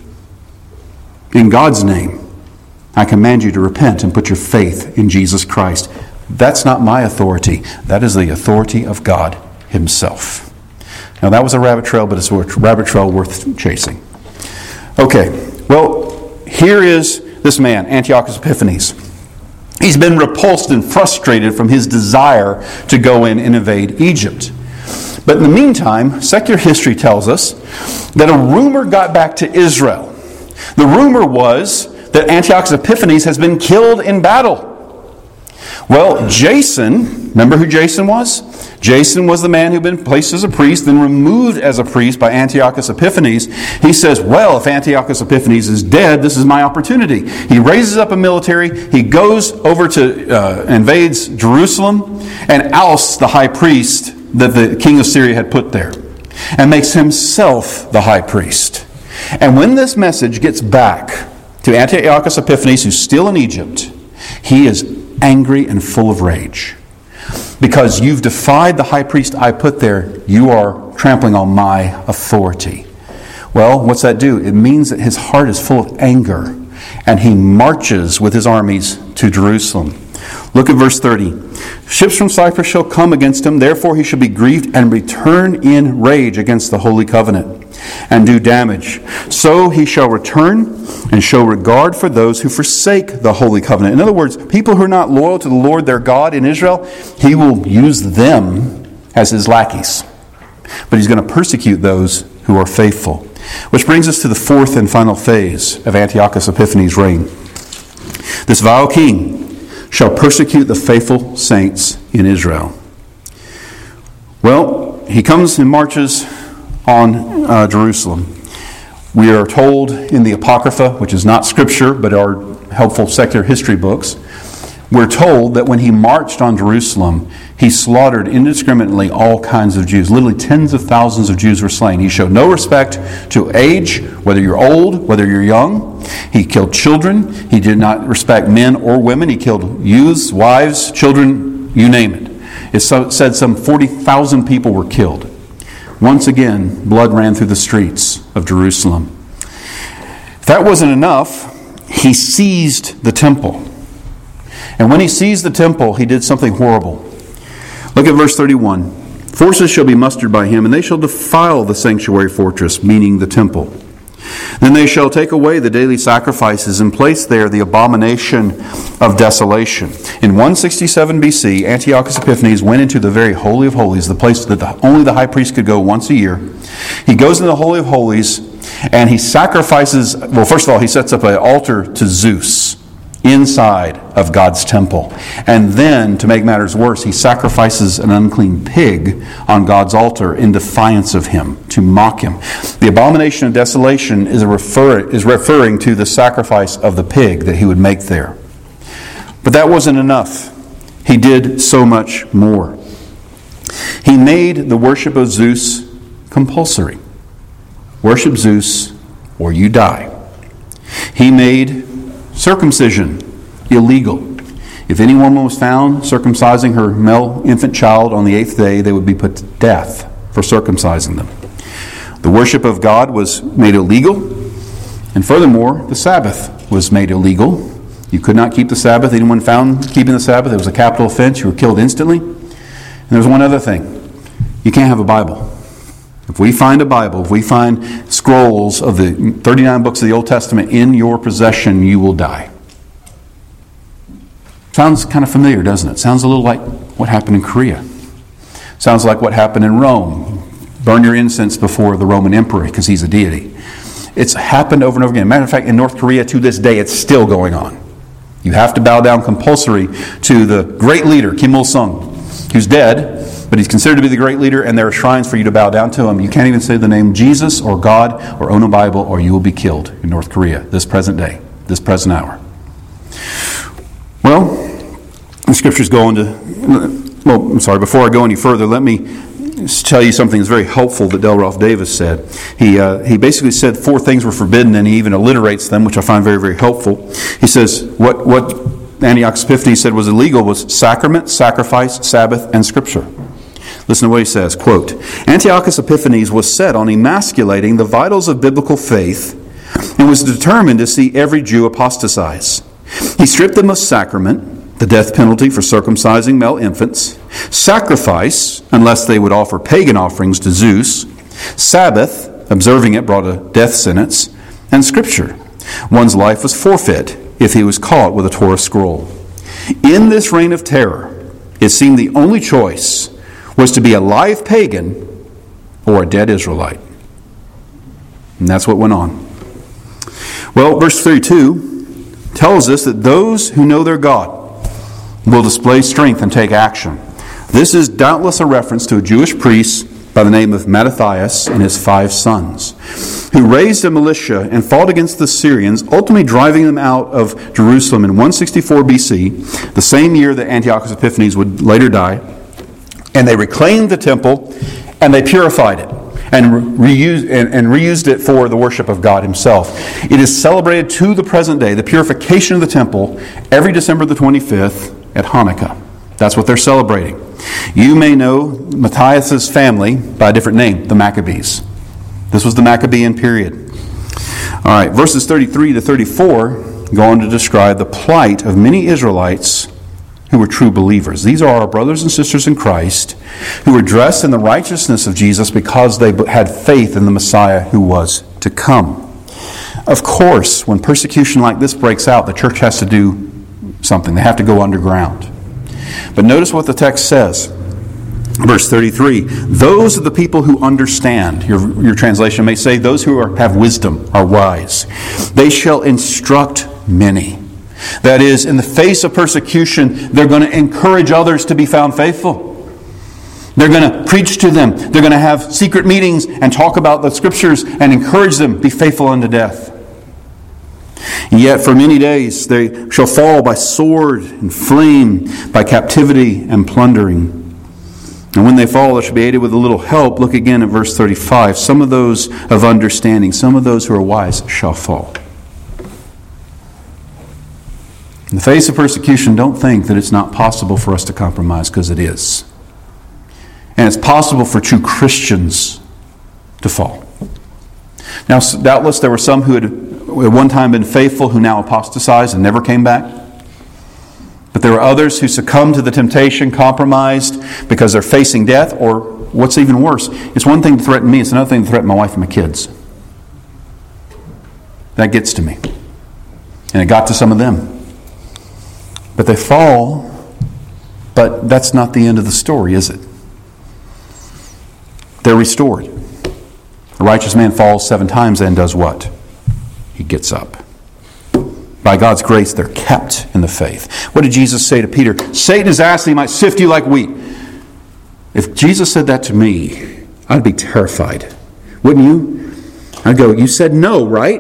In God's name, I command you to repent and put your faith in Jesus Christ. That's not my authority. That is the authority of God Himself. Now that was a rabbit trail, but it's a rabbit trail worth chasing. Okay, well, here is this man, Antiochus Epiphanes. He's been repulsed and frustrated from his desire to go in and invade Egypt. But in the meantime, secular history tells us that a rumor got back to Israel. The rumor was that Antiochus Epiphanes has been killed in battle. Well, Jason, remember who Jason was? Jason was the man who had been placed as a priest, then removed as a priest by Antiochus Epiphanes. He says, well, if Antiochus Epiphanes is dead, this is my opportunity. He raises up a military, he goes over to, uh, invades Jerusalem, and ousts the high priest that the king of Syria had put there, and makes himself the high priest. And when this message gets back to Antiochus Epiphanes, who's still in Egypt, he is angry and full of rage. Because you've defied the high priest I put there, you are trampling on my authority. Well, what's that do? It means that his heart is full of anger, and he marches with his armies to Jerusalem. Look at verse thirty. Ships from Cyprus shall come against him, therefore he shall be grieved and return in rage against the holy covenant and do damage. So he shall return and show regard for those who forsake the holy covenant. In other words, people who are not loyal to the Lord their God in Israel, he will use them as his lackeys. But he's going to persecute those who are faithful. Which brings us to the fourth and final phase of Antiochus Epiphanes' reign. This vile king shall persecute the faithful saints in Israel. Well, he comes and marches on uh, Jerusalem. We are told in the Apocrypha, which is not scripture, but are helpful secular history books, we're told that when he marched on Jerusalem, he slaughtered indiscriminately all kinds of Jews. Literally tens of thousands of Jews were slain. He showed no respect to age, whether you're old, whether you're young. He killed children. He did not respect men or women. He killed youths, wives, children, you name it. It said some forty thousand people were killed. Once again, blood ran through the streets of Jerusalem. If that wasn't enough, he seized the temple. And when he seized the temple, he did something horrible. Look at verse thirty-one. Forces shall be mustered by him, and they shall defile the sanctuary fortress, meaning the temple. Then they shall take away the daily sacrifices and place there the abomination of desolation. In one sixty-seven B C, Antiochus Epiphanes went into the very Holy of Holies, the place that the, only the high priest could go once a year. He goes into the Holy of Holies and he sacrifices, well, first of all, he sets up an altar to Zeus inside of God's temple. And then, to make matters worse, he sacrifices an unclean pig on God's altar in defiance of him, to mock him. The abomination of desolation is, a refer, is referring to the sacrifice of the pig that he would make there. But that wasn't enough. He did so much more. He made the worship of Zeus compulsory. Worship Zeus or you die. He made circumcision illegal. If any woman was found circumcising her male infant child on the eighth day, they would be put to death for circumcising them. The worship of God was made illegal, and furthermore, the Sabbath was made illegal. You could not keep the Sabbath. Anyone found keeping the Sabbath, it was a capital offense. You were killed instantly. And there's one other thing. You can't have a Bible. If we find a Bible, if we find scrolls of the thirty-nine books of the Old Testament in your possession, you will die. Sounds kind of familiar, doesn't it? Sounds a little like what happened in Korea. Sounds like what happened in Rome. Burn your incense before the Roman emperor because he's a deity. It's happened over and over again. Matter of fact, in North Korea to this day, it's still going on. You have to bow down compulsory to the great leader, Kim Il-sung, who's dead, but he's considered to be the great leader, and there are shrines for you to bow down to him. You can't even say the name Jesus or God or own a Bible, or you will be killed in North Korea this present day, this present hour. Well, the scriptures go on to, well, I'm sorry, before I go any further, let me tell you something that's very helpful that Del Ralph Davis said. He uh, he basically said four things were forbidden, and he even alliterates them, which I find very, very helpful. He says what, what Antiochus Epiphanes said was illegal was sacrament, sacrifice, Sabbath, and Scripture. Listen to what he says, quote, Antiochus Epiphanes was set on emasculating the vitals of biblical faith and was determined to see every Jew apostatize. He stripped them of sacrament, the death penalty for circumcising male infants, sacrifice, unless they would offer pagan offerings to Zeus, Sabbath, observing it brought a death sentence, and Scripture. One's life was forfeit if he was caught with a Torah scroll. In this reign of terror, it seemed the only choice was to be a live pagan or a dead Israelite. And that's what went on. Well, verse thirty-two tells us that those who know their God will display strength and take action. This is doubtless a reference to a Jewish priest by the name of Mattathias and his five sons, who raised a militia and fought against the Syrians, ultimately driving them out of Jerusalem in one sixty-four B C, the same year that Antiochus Epiphanes would later die. And they reclaimed the temple, and they purified it, and, reused, and, and reused it for the worship of God Himself. It is celebrated to the present day, the purification of the temple, every December the twenty-fifth at Hanukkah. That's what they're celebrating. You may know Matthias' family by a different name, the Maccabees. This was the Maccabean period. All right, verses thirty-three to thirty-four go on to describe the plight of many Israelites who were true believers. These are our brothers and sisters in Christ who were dressed in the righteousness of Jesus because they had faith in the Messiah who was to come. Of course, when persecution like this breaks out, the church has to do something. They have to go underground. But notice what the text says. Verse thirty-three, those are the people who understand. Your, your translation may say, those who are, have wisdom, are wise. They shall instruct many. That is, in the face of persecution, they're going to encourage others to be found faithful. They're going to preach to them. They're going to have secret meetings and talk about the Scriptures and encourage them, be faithful unto death. Yet for many days they shall fall by sword and flame, by captivity and plundering. And when they fall, they shall be aided with a little help. Look again at verse thirty-five. Some of those of understanding, some of those who are wise shall fall. In the face of persecution, don't think that it's not possible for us to compromise, because it is. And it's possible for true Christians to fall. Now, doubtless there were some who had at one time been faithful who now apostatized and never came back. But there are others who succumbed to the temptation, compromised because they're facing death, or what's even worse, it's one thing to threaten me, it's another thing to threaten my wife and my kids. That gets to me. And it got to some of them. But they fall, but that's not the end of the story, is it? They're restored. A righteous man falls seven times and does what? He gets up. By God's grace, they're kept in the faith. What did Jesus say to Peter? Satan is asked that he might sift you like wheat. If Jesus said that to me, I'd be terrified. Wouldn't you? I'd go, you said no, right?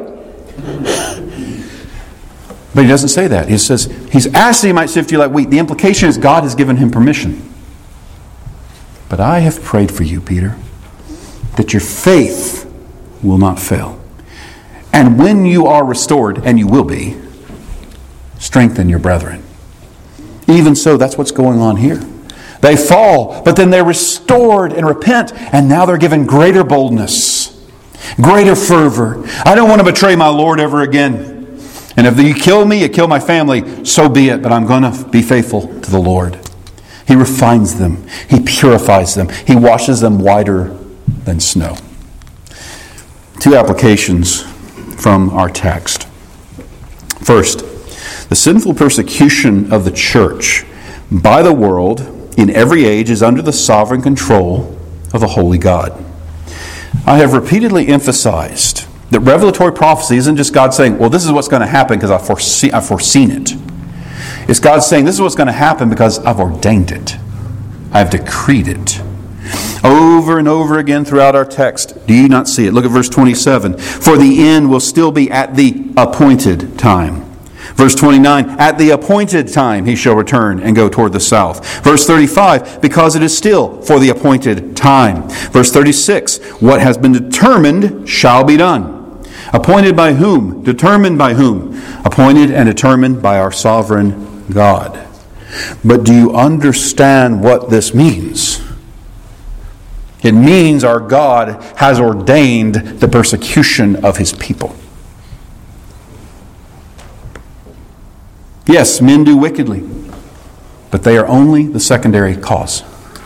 But he doesn't say that. He says, he's asked that he might sift you like wheat. The implication is God has given him permission. But I have prayed for you, Peter, that your faith will not fail. And when you are restored, and you will be, strengthen your brethren. Even so, that's what's going on here. They fall, but then they're restored and repent, and now they're given greater boldness, greater fervor. I don't want to betray my Lord ever again. And if you kill me, you kill my family, so be it, but I'm going to be faithful to the Lord. He refines them. He purifies them. He washes them whiter than snow. Two applications from our text. First, the sinful persecution of the church by the world in every age is under the sovereign control of the holy God. I have repeatedly emphasized that revelatory prophecy isn't just God saying, well, this is what's going to happen because I've, foresee- I've foreseen it. It's God saying, this is what's going to happen because I've ordained it. I've decreed it. Over and over again throughout our text, do you not see it? Look at verse twenty-seven. For the end will still be at the appointed time. Verse twenty-nine, at the appointed time he shall return and go toward the south. Verse thirty-five, because it is still for the appointed time. Verse thirty-six, what has been determined shall be done. Appointed by whom? Determined by whom? Appointed and determined by our sovereign God. But do you understand what this means? It means our God has ordained the persecution of his people. Yes, men do wickedly, but they are only the secondary cause.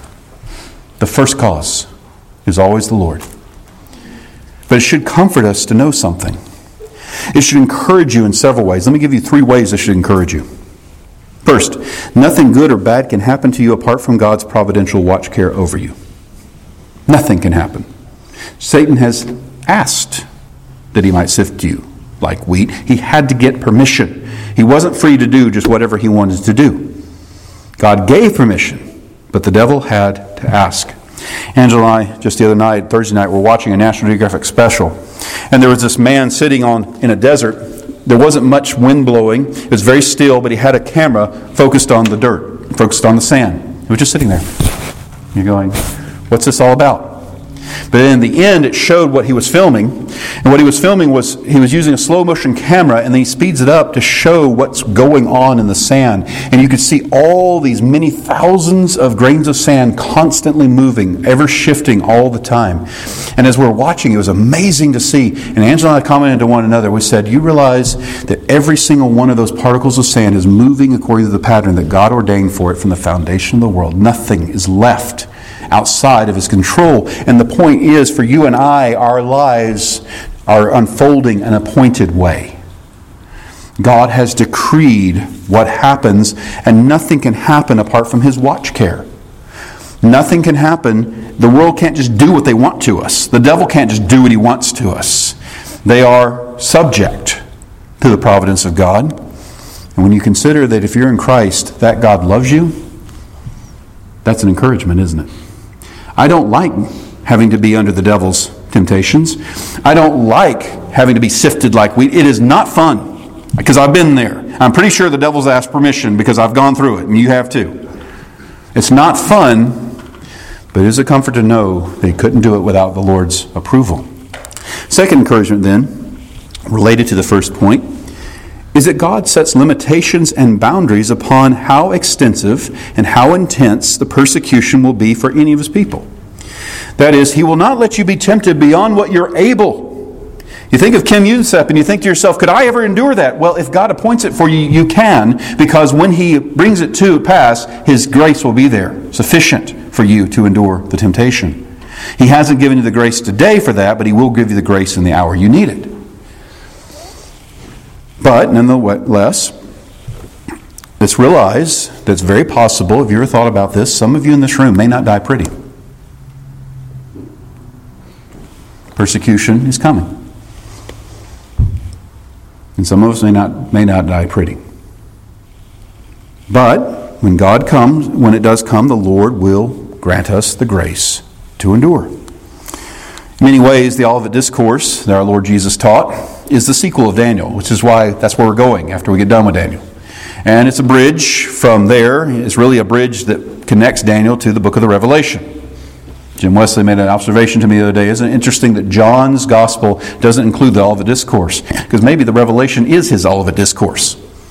The first cause is always the Lord. But it should comfort us to know something. It should encourage you in several ways. Let me give you three ways it should encourage you. First, nothing good or bad can happen to you apart from God's providential watch care over you. Nothing can happen. Satan has asked that he might sift you like wheat. He had to get permission. He wasn't free to do just whatever he wanted to do. God gave permission, but the devil had to ask. Angela and I, just the other night, Thursday night, were watching a National Geographic special. And there was this man sitting on in a desert. There wasn't much wind blowing. It was very still, but he had a camera focused on the dirt, focused on the sand. He was just sitting there. You're going, what's this all about? But in the end, it showed what he was filming. And what he was filming was, he was using a slow motion camera, and then he speeds it up to show what's going on in the sand. And you could see all these many thousands of grains of sand constantly moving, ever shifting all the time. And as we were watching, it was amazing to see. And Angela and I commented to one another. We said, you realize that every single one of those particles of sand is moving according to the pattern that God ordained for it from the foundation of the world. Nothing is left outside of his control. And the point is, for you and I, our lives are unfolding an appointed way. God has decreed what happens, and nothing can happen apart from his watch care. Nothing can happen. The world can't just do what they want to us. The devil can't just do what he wants to us. They are subject to the providence of God. And when you consider that if you're in Christ, that God loves you, that's an encouragement, isn't it? I don't like having to be under the devil's temptations. I don't like having to be sifted like wheat. It is not fun, because I've been there. I'm pretty sure the devil's asked permission because I've gone through it, and you have too. It's not fun, but it is a comfort to know that he couldn't do it without the Lord's approval. Second encouragement then, related to the first point, is that God sets limitations and boundaries upon how extensive and how intense the persecution will be for any of his people. That is, he will not let you be tempted beyond what you're able. You think of Kim Unsep and you think to yourself, could I ever endure that? Well, if God appoints it for you, you can, because when he brings it to pass, his grace will be there, sufficient for you to endure the temptation. He hasn't given you the grace today for that, but he will give you the grace in the hour you need it. But nonetheless, let's realize that it's very possible, if you ever thought about this, some of you in this room may not die pretty. Persecution is coming. And some of us may not, may not die pretty. But when God comes, when it does come, the Lord will grant us the grace to endure. In many ways, the Olivet Discourse that our Lord Jesus taught is the sequel of Daniel, which is why that's where we're going after we get done with Daniel. And it's a bridge from there. It's really a bridge that connects Daniel to the book of the Revelation. Jim Wesley made an observation to me the other day. Isn't it interesting that John's gospel doesn't include the Olivet Discourse? Because maybe the Revelation is his Olivet Discourse.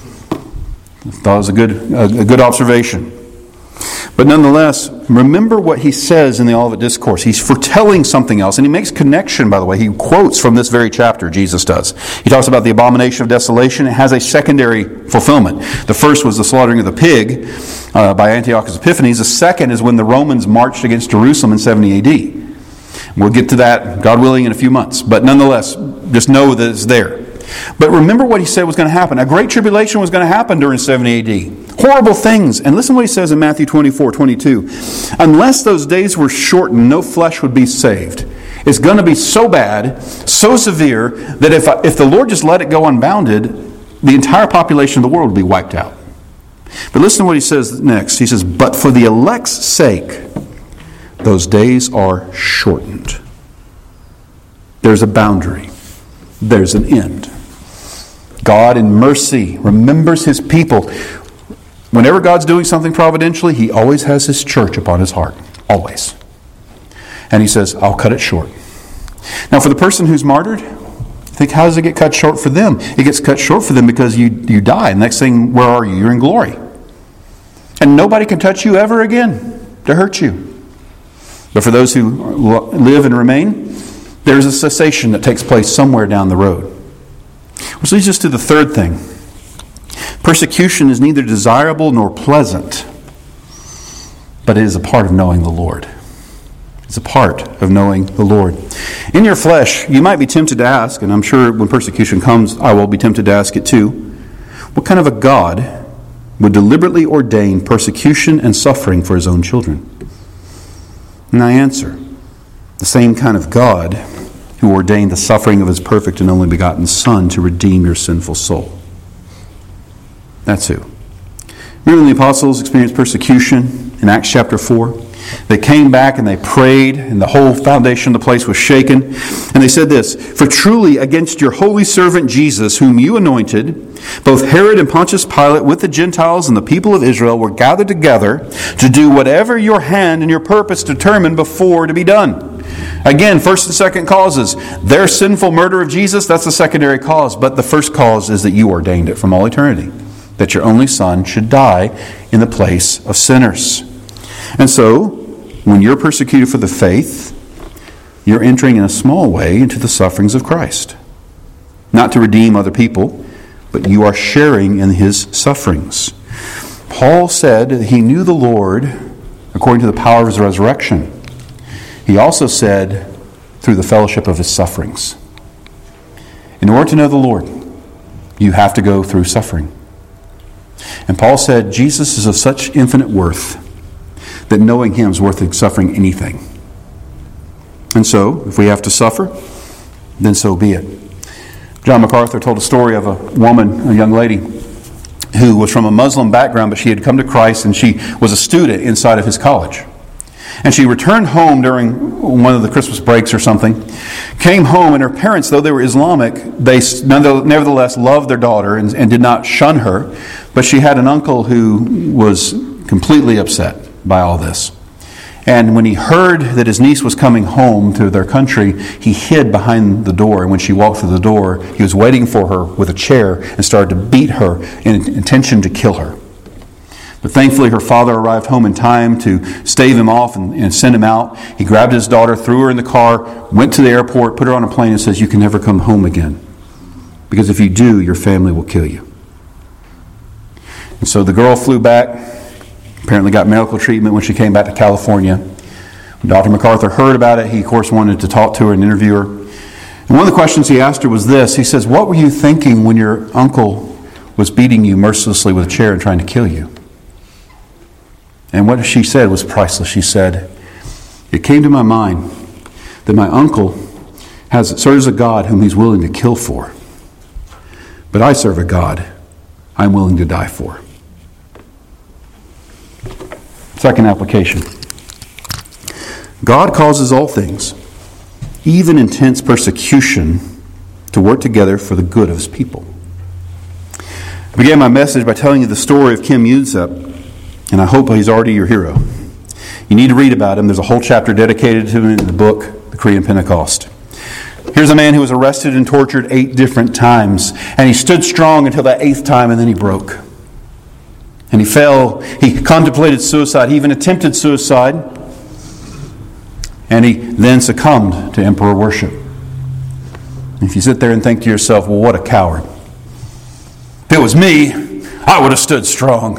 I thought it was a good, a, a good observation. But nonetheless, remember what he says in the Olivet Discourse. He's foretelling something else. And he makes connection, by the way. He quotes from this very chapter, Jesus does. He talks about the abomination of desolation. It has a secondary fulfillment. The first was the slaughtering of the pig uh, by Antiochus Epiphanes. The second is when the Romans marched against Jerusalem in seventy A D. We'll get to that, God willing, in a few months. But nonetheless, just know that it's there. But remember what he said was going to happen. A great tribulation was going to happen during seventy A D. Horrible things. And listen to what he says in Matthew twenty-four twenty-two. Unless those days were shortened, no flesh would be saved. It's going to be so bad, so severe, that if, if the Lord just let it go unbounded, the entire population of the world would be wiped out. But listen to what he says next. He says, but for the elect's sake, those days are shortened. There's a boundary. There's an end. God in mercy remembers his people. Whenever God's doing something providentially, he always has his church upon his heart. Always. And he says, I'll cut it short. Now for the person who's martyred, think, how does it get cut short for them? It gets cut short for them because you, you die. Next thing, where are you? You're in glory. And nobody can touch you ever again to hurt you. But for those who live and remain, there's a cessation that takes place somewhere down the road. Which leads us to the third thing. Persecution is neither desirable nor pleasant, but it is a part of knowing the Lord. It's a part of knowing the Lord. In your flesh, you might be tempted to ask, and I'm sure when persecution comes, I will be tempted to ask it too, what kind of a God would deliberately ordain persecution and suffering for his own children? And I answer, the same kind of God who ordained the suffering of his perfect and only begotten Son to redeem your sinful soul. That's who. Remember when the apostles experienced persecution in Acts chapter four? They came back and they prayed, and the whole foundation of the place was shaken. And they said this, for truly against your holy servant Jesus, whom you anointed, both Herod and Pontius Pilate with the Gentiles and the people of Israel were gathered together to do whatever your hand and your purpose determined before to be done. Again, first and second causes. Their sinful murder of Jesus, that's the secondary cause. But the first cause is that you ordained it from all eternity, that your only Son should die in the place of sinners. And so, when you're persecuted for the faith, you're entering in a small way into the sufferings of Christ. Not to redeem other people, but you are sharing in his sufferings. Paul said that he knew the Lord according to the power of his resurrection. He also said through the fellowship of his sufferings. In order to know the Lord, you have to go through suffering. And Paul said Jesus is of such infinite worth that knowing him is worth suffering anything. And so, if we have to suffer, then so be it. John MacArthur told a story of a woman, a young lady, who was from a Muslim background, but she had come to Christ and she was a student inside of his college. And she returned home during one of the Christmas breaks or something, came home, and her parents, though they were Islamic, they nevertheless loved their daughter and, and did not shun her. But she had an uncle who was completely upset by all this. And when he heard that his niece was coming home to their country, he hid behind the door. And when she walked through the door, he was waiting for her with a chair and started to beat her in intention to kill her. But thankfully, her father arrived home in time to stave him off and, and send him out. He grabbed his daughter, threw her in the car, went to the airport, put her on a plane, and says, you can never come home again. Because if you do, your family will kill you. And so the girl flew back. Apparently got medical treatment when she came back to California. When Doctor MacArthur heard about it, he, of course, wanted to talk to her and interview her. And one of the questions he asked her was this. He says, what were you thinking when your uncle was beating you mercilessly with a chair and trying to kill you? And what she said was priceless. She said, it came to my mind that my uncle has serves a God whom he's willing to kill for. But I serve a God I'm willing to die for. Second application. God causes all things, even intense persecution, to work together for the good of his people. I began my message by telling you the story of Kim Yusup, and I hope he's already your hero. You need to read about him. There's a whole chapter dedicated to him in the book, The Korean Pentecost. Here's a man who was arrested and tortured eight different times, and he stood strong until that eighth time, and then he broke. And he fell. He contemplated suicide. He even attempted suicide. And he then succumbed to emperor worship. And if you sit there and think to yourself, well, what a coward. If it was me, I would have stood strong.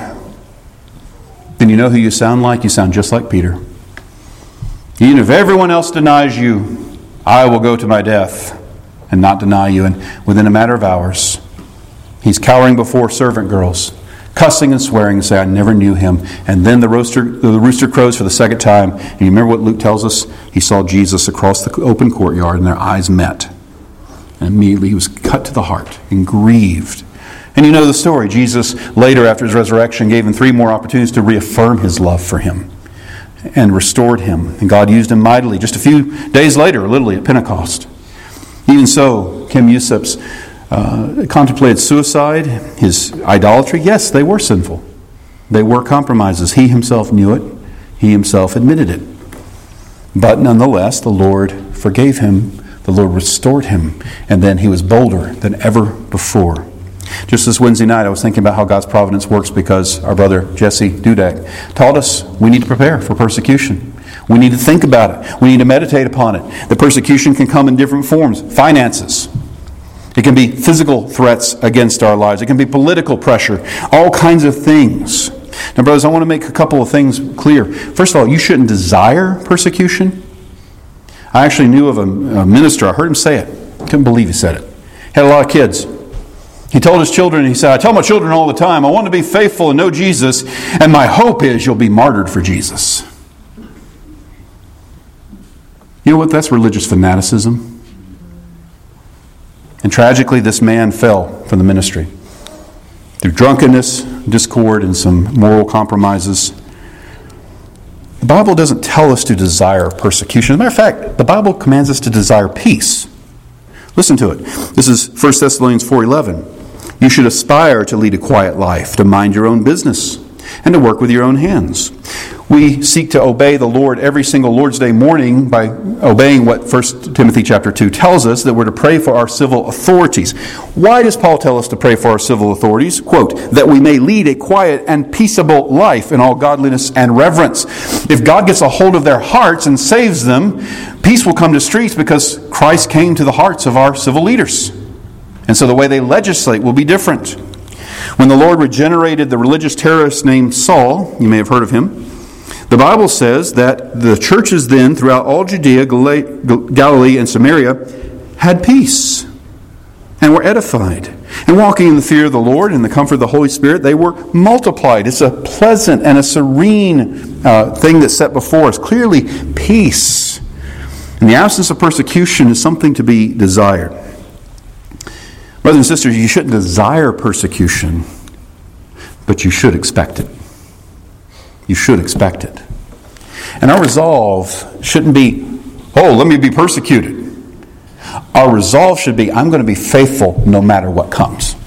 Then you know who you sound like? You sound just like Peter. Even if everyone else denies you, I will go to my death and not deny you. And within a matter of hours, he's cowering before servant girls, cussing and swearing and say, I never knew him. And then the rooster, the rooster crows for the second time. And you remember what Luke tells us? He saw Jesus across the open courtyard and their eyes met. And immediately he was cut to the heart and grieved. And you know the story. Jesus later, after his resurrection, gave him three more opportunities to reaffirm his love for him and restored him. And God used him mightily just a few days later, literally at Pentecost. Even so, Kim Yusup's uh, contemplated suicide, his idolatry. Yes, they were sinful. They were compromises. He himself knew it. He himself admitted it. But nonetheless, the Lord forgave him. The Lord restored him. And then he was bolder than ever before. Just this Wednesday night, I was thinking about how God's providence works because our brother Jesse Dudek taught us we need to prepare for persecution. We need to think about it. We need to meditate upon it. The persecution can come in different forms. Finances. It can be physical threats against our lives. It can be political pressure. All kinds of things. Now, brothers, I want to make a couple of things clear. First of all, you shouldn't desire persecution. I actually knew of a, a minister. I heard him say it. Couldn't believe he said it. Had a lot of kids. He told his children, he said, I tell my children all the time, I want to be faithful and know Jesus, and my hope is you'll be martyred for Jesus. You know what? That's religious fanaticism. And tragically, this man fell from the ministry through drunkenness, discord, and some moral compromises. The Bible doesn't tell us to desire persecution. As a matter of fact, the Bible commands us to desire peace. Listen to it. This is First Thessalonians four eleven. You should aspire to lead a quiet life, to mind your own business, and to work with your own hands. We seek to obey the Lord every single Lord's Day morning by obeying what First Timothy chapter two tells us, that we're to pray for our civil authorities. Why does Paul tell us to pray for our civil authorities? Quote, that we may lead a quiet and peaceable life in all godliness and reverence. If God gets a hold of their hearts and saves them, peace will come to streets because Christ came to the hearts of our civil leaders. And so the way they legislate will be different. When the Lord regenerated the religious terrorist named Saul, you may have heard of him, the Bible says that the churches then throughout all Judea, Galilee, and Samaria had peace and were edified. And walking in the fear of the Lord and the comfort of the Holy Spirit, they were multiplied. It's a pleasant and a serene uh, thing that's set before us. Clearly, peace. And the absence of persecution is something to be desired. Brothers and sisters, you shouldn't desire persecution, but you should expect it. You should expect it. And our resolve shouldn't be, oh, let me be persecuted. Our resolve should be, I'm going to be faithful no matter what comes.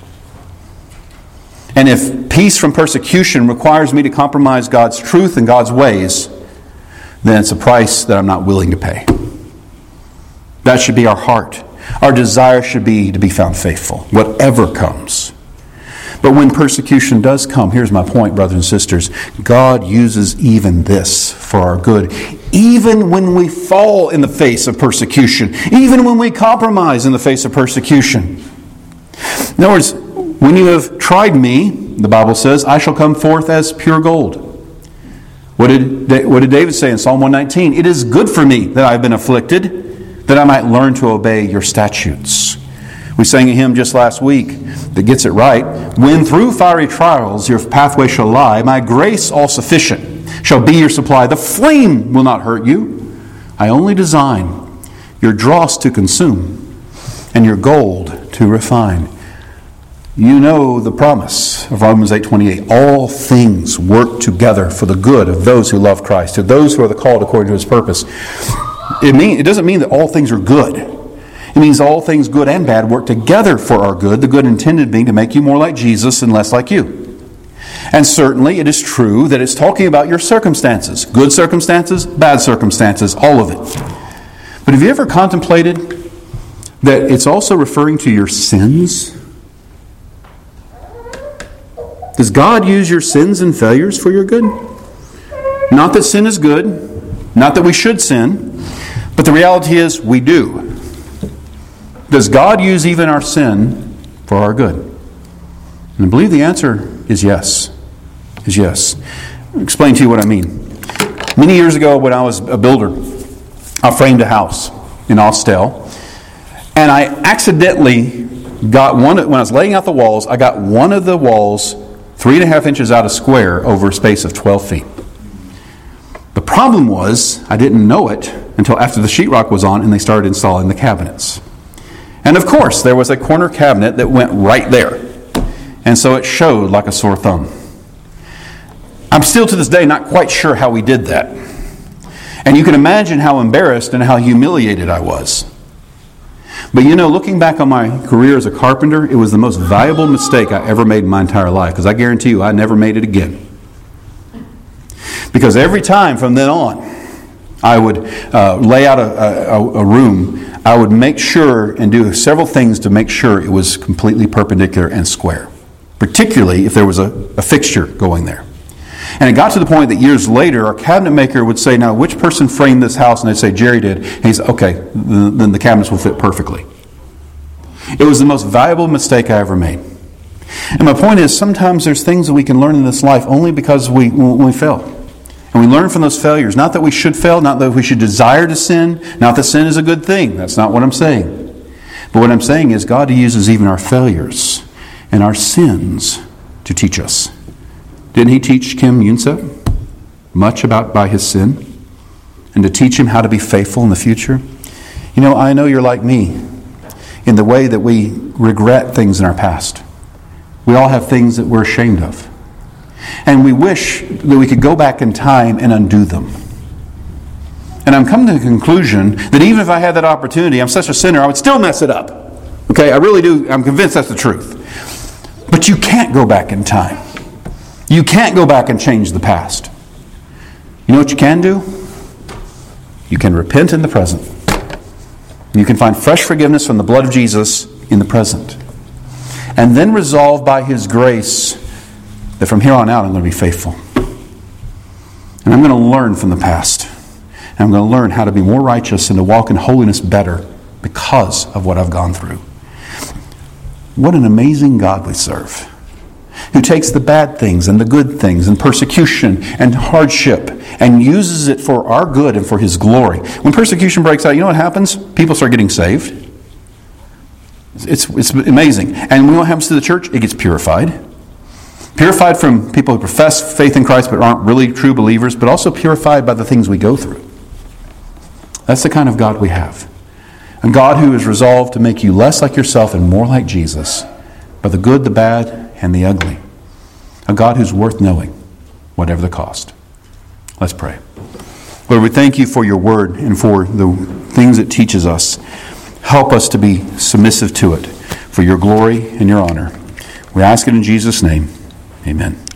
And if peace from persecution requires me to compromise God's truth and God's ways, then it's a price that I'm not willing to pay. That should be our heart. Our desire should be to be found faithful, whatever comes. But when persecution does come, here's my point, brothers and sisters, God uses even this for our good. Even when we fall in the face of persecution, even when we compromise in the face of persecution. In other words, when you have tried me, the Bible says, I shall come forth as pure gold. What did, what did David say in Psalm one nineteen? It is good for me that I've been afflicted, that I might learn to obey your statutes. We sang a hymn just last week that gets it right. When through fiery trials your pathway shall lie, my grace all sufficient shall be your supply. The flame will not hurt you. I only design your dross to consume and your gold to refine. You know the promise of Romans eight twenty-eight. All things work together for the good of those who love Christ, to those who are the called according to His purpose. It mean, it doesn't mean that all things are good. It means all things good and bad work together for our good, the good intended being to make you more like Jesus and less like you. And certainly it is true that it's talking about your circumstances. Good circumstances, bad circumstances, all of it. But have you ever contemplated that it's also referring to your sins? Does God use your sins and failures for your good? Not that sin is good, not that we should sin, but the reality is we do. Does God use even our sin for our good? And I believe the answer is yes. Is yes. I'll explain to you what I mean. Many years ago when I was a builder, I framed a house in Austell, and I accidentally got one, when I was laying out the walls, I got one of the walls three and a half inches out of square over a space of twelve feet. The problem was, I didn't know it until after the sheetrock was on and they started installing the cabinets. And of course, there was a corner cabinet that went right there. And so it showed like a sore thumb. I'm still to this day not quite sure how we did that. And you can imagine how embarrassed and how humiliated I was. But you know, looking back on my career as a carpenter, it was the most valuable mistake I ever made in my entire life, because I guarantee you I never made it again. Because every time from then on, I would uh, lay out a, a, a room, I would make sure and do several things to make sure it was completely perpendicular and square, particularly if there was a, a fixture going there. And it got to the point that years later, our cabinet maker would say, now, which person framed this house? And they'd say, Jerry did. And he's okay, then the cabinets will fit perfectly. It was the most valuable mistake I ever made. And my point is, sometimes there's things that we can learn in this life only because we, when we fail. And we learn from those failures. Not that we should fail, not that we should desire to sin, not that sin is a good thing. That's not what I'm saying. But what I'm saying is God uses even our failures and our sins to teach us. Didn't He teach Kim Yunsep much about by his sin? And to teach him how to be faithful in the future? You know, I know you're like me in the way that we regret things in our past. We all have things that we're ashamed of. And we wish that we could go back in time and undo them. And I'm coming to the conclusion that even if I had that opportunity, I'm such a sinner, I would still mess it up. Okay, I really do. I'm convinced that's the truth. But you can't go back in time. You can't go back and change the past. You know what you can do? You can repent in the present. You can find fresh forgiveness from the blood of Jesus in the present. And then resolve by His grace that from here on out I'm going to be faithful. And I'm going to learn from the past. And I'm going to learn how to be more righteous and to walk in holiness better because of what I've gone through. What an amazing God we serve, who takes the bad things and the good things and persecution and hardship and uses it for our good and for His glory. When persecution breaks out, you know what happens? People start getting saved. It's, it's amazing. And what happens to the church? It gets purified. Purified from people who profess faith in Christ but aren't really true believers, but also purified by the things we go through. That's the kind of God we have. A God who is resolved to make you less like yourself and more like Jesus, by the good, the bad, and the ugly. A God who's worth knowing, whatever the cost. Let's pray. Lord, we thank You for Your word and for the things it teaches us. Help us to be submissive to it for Your glory and Your honor. We ask it in Jesus' name. Amen.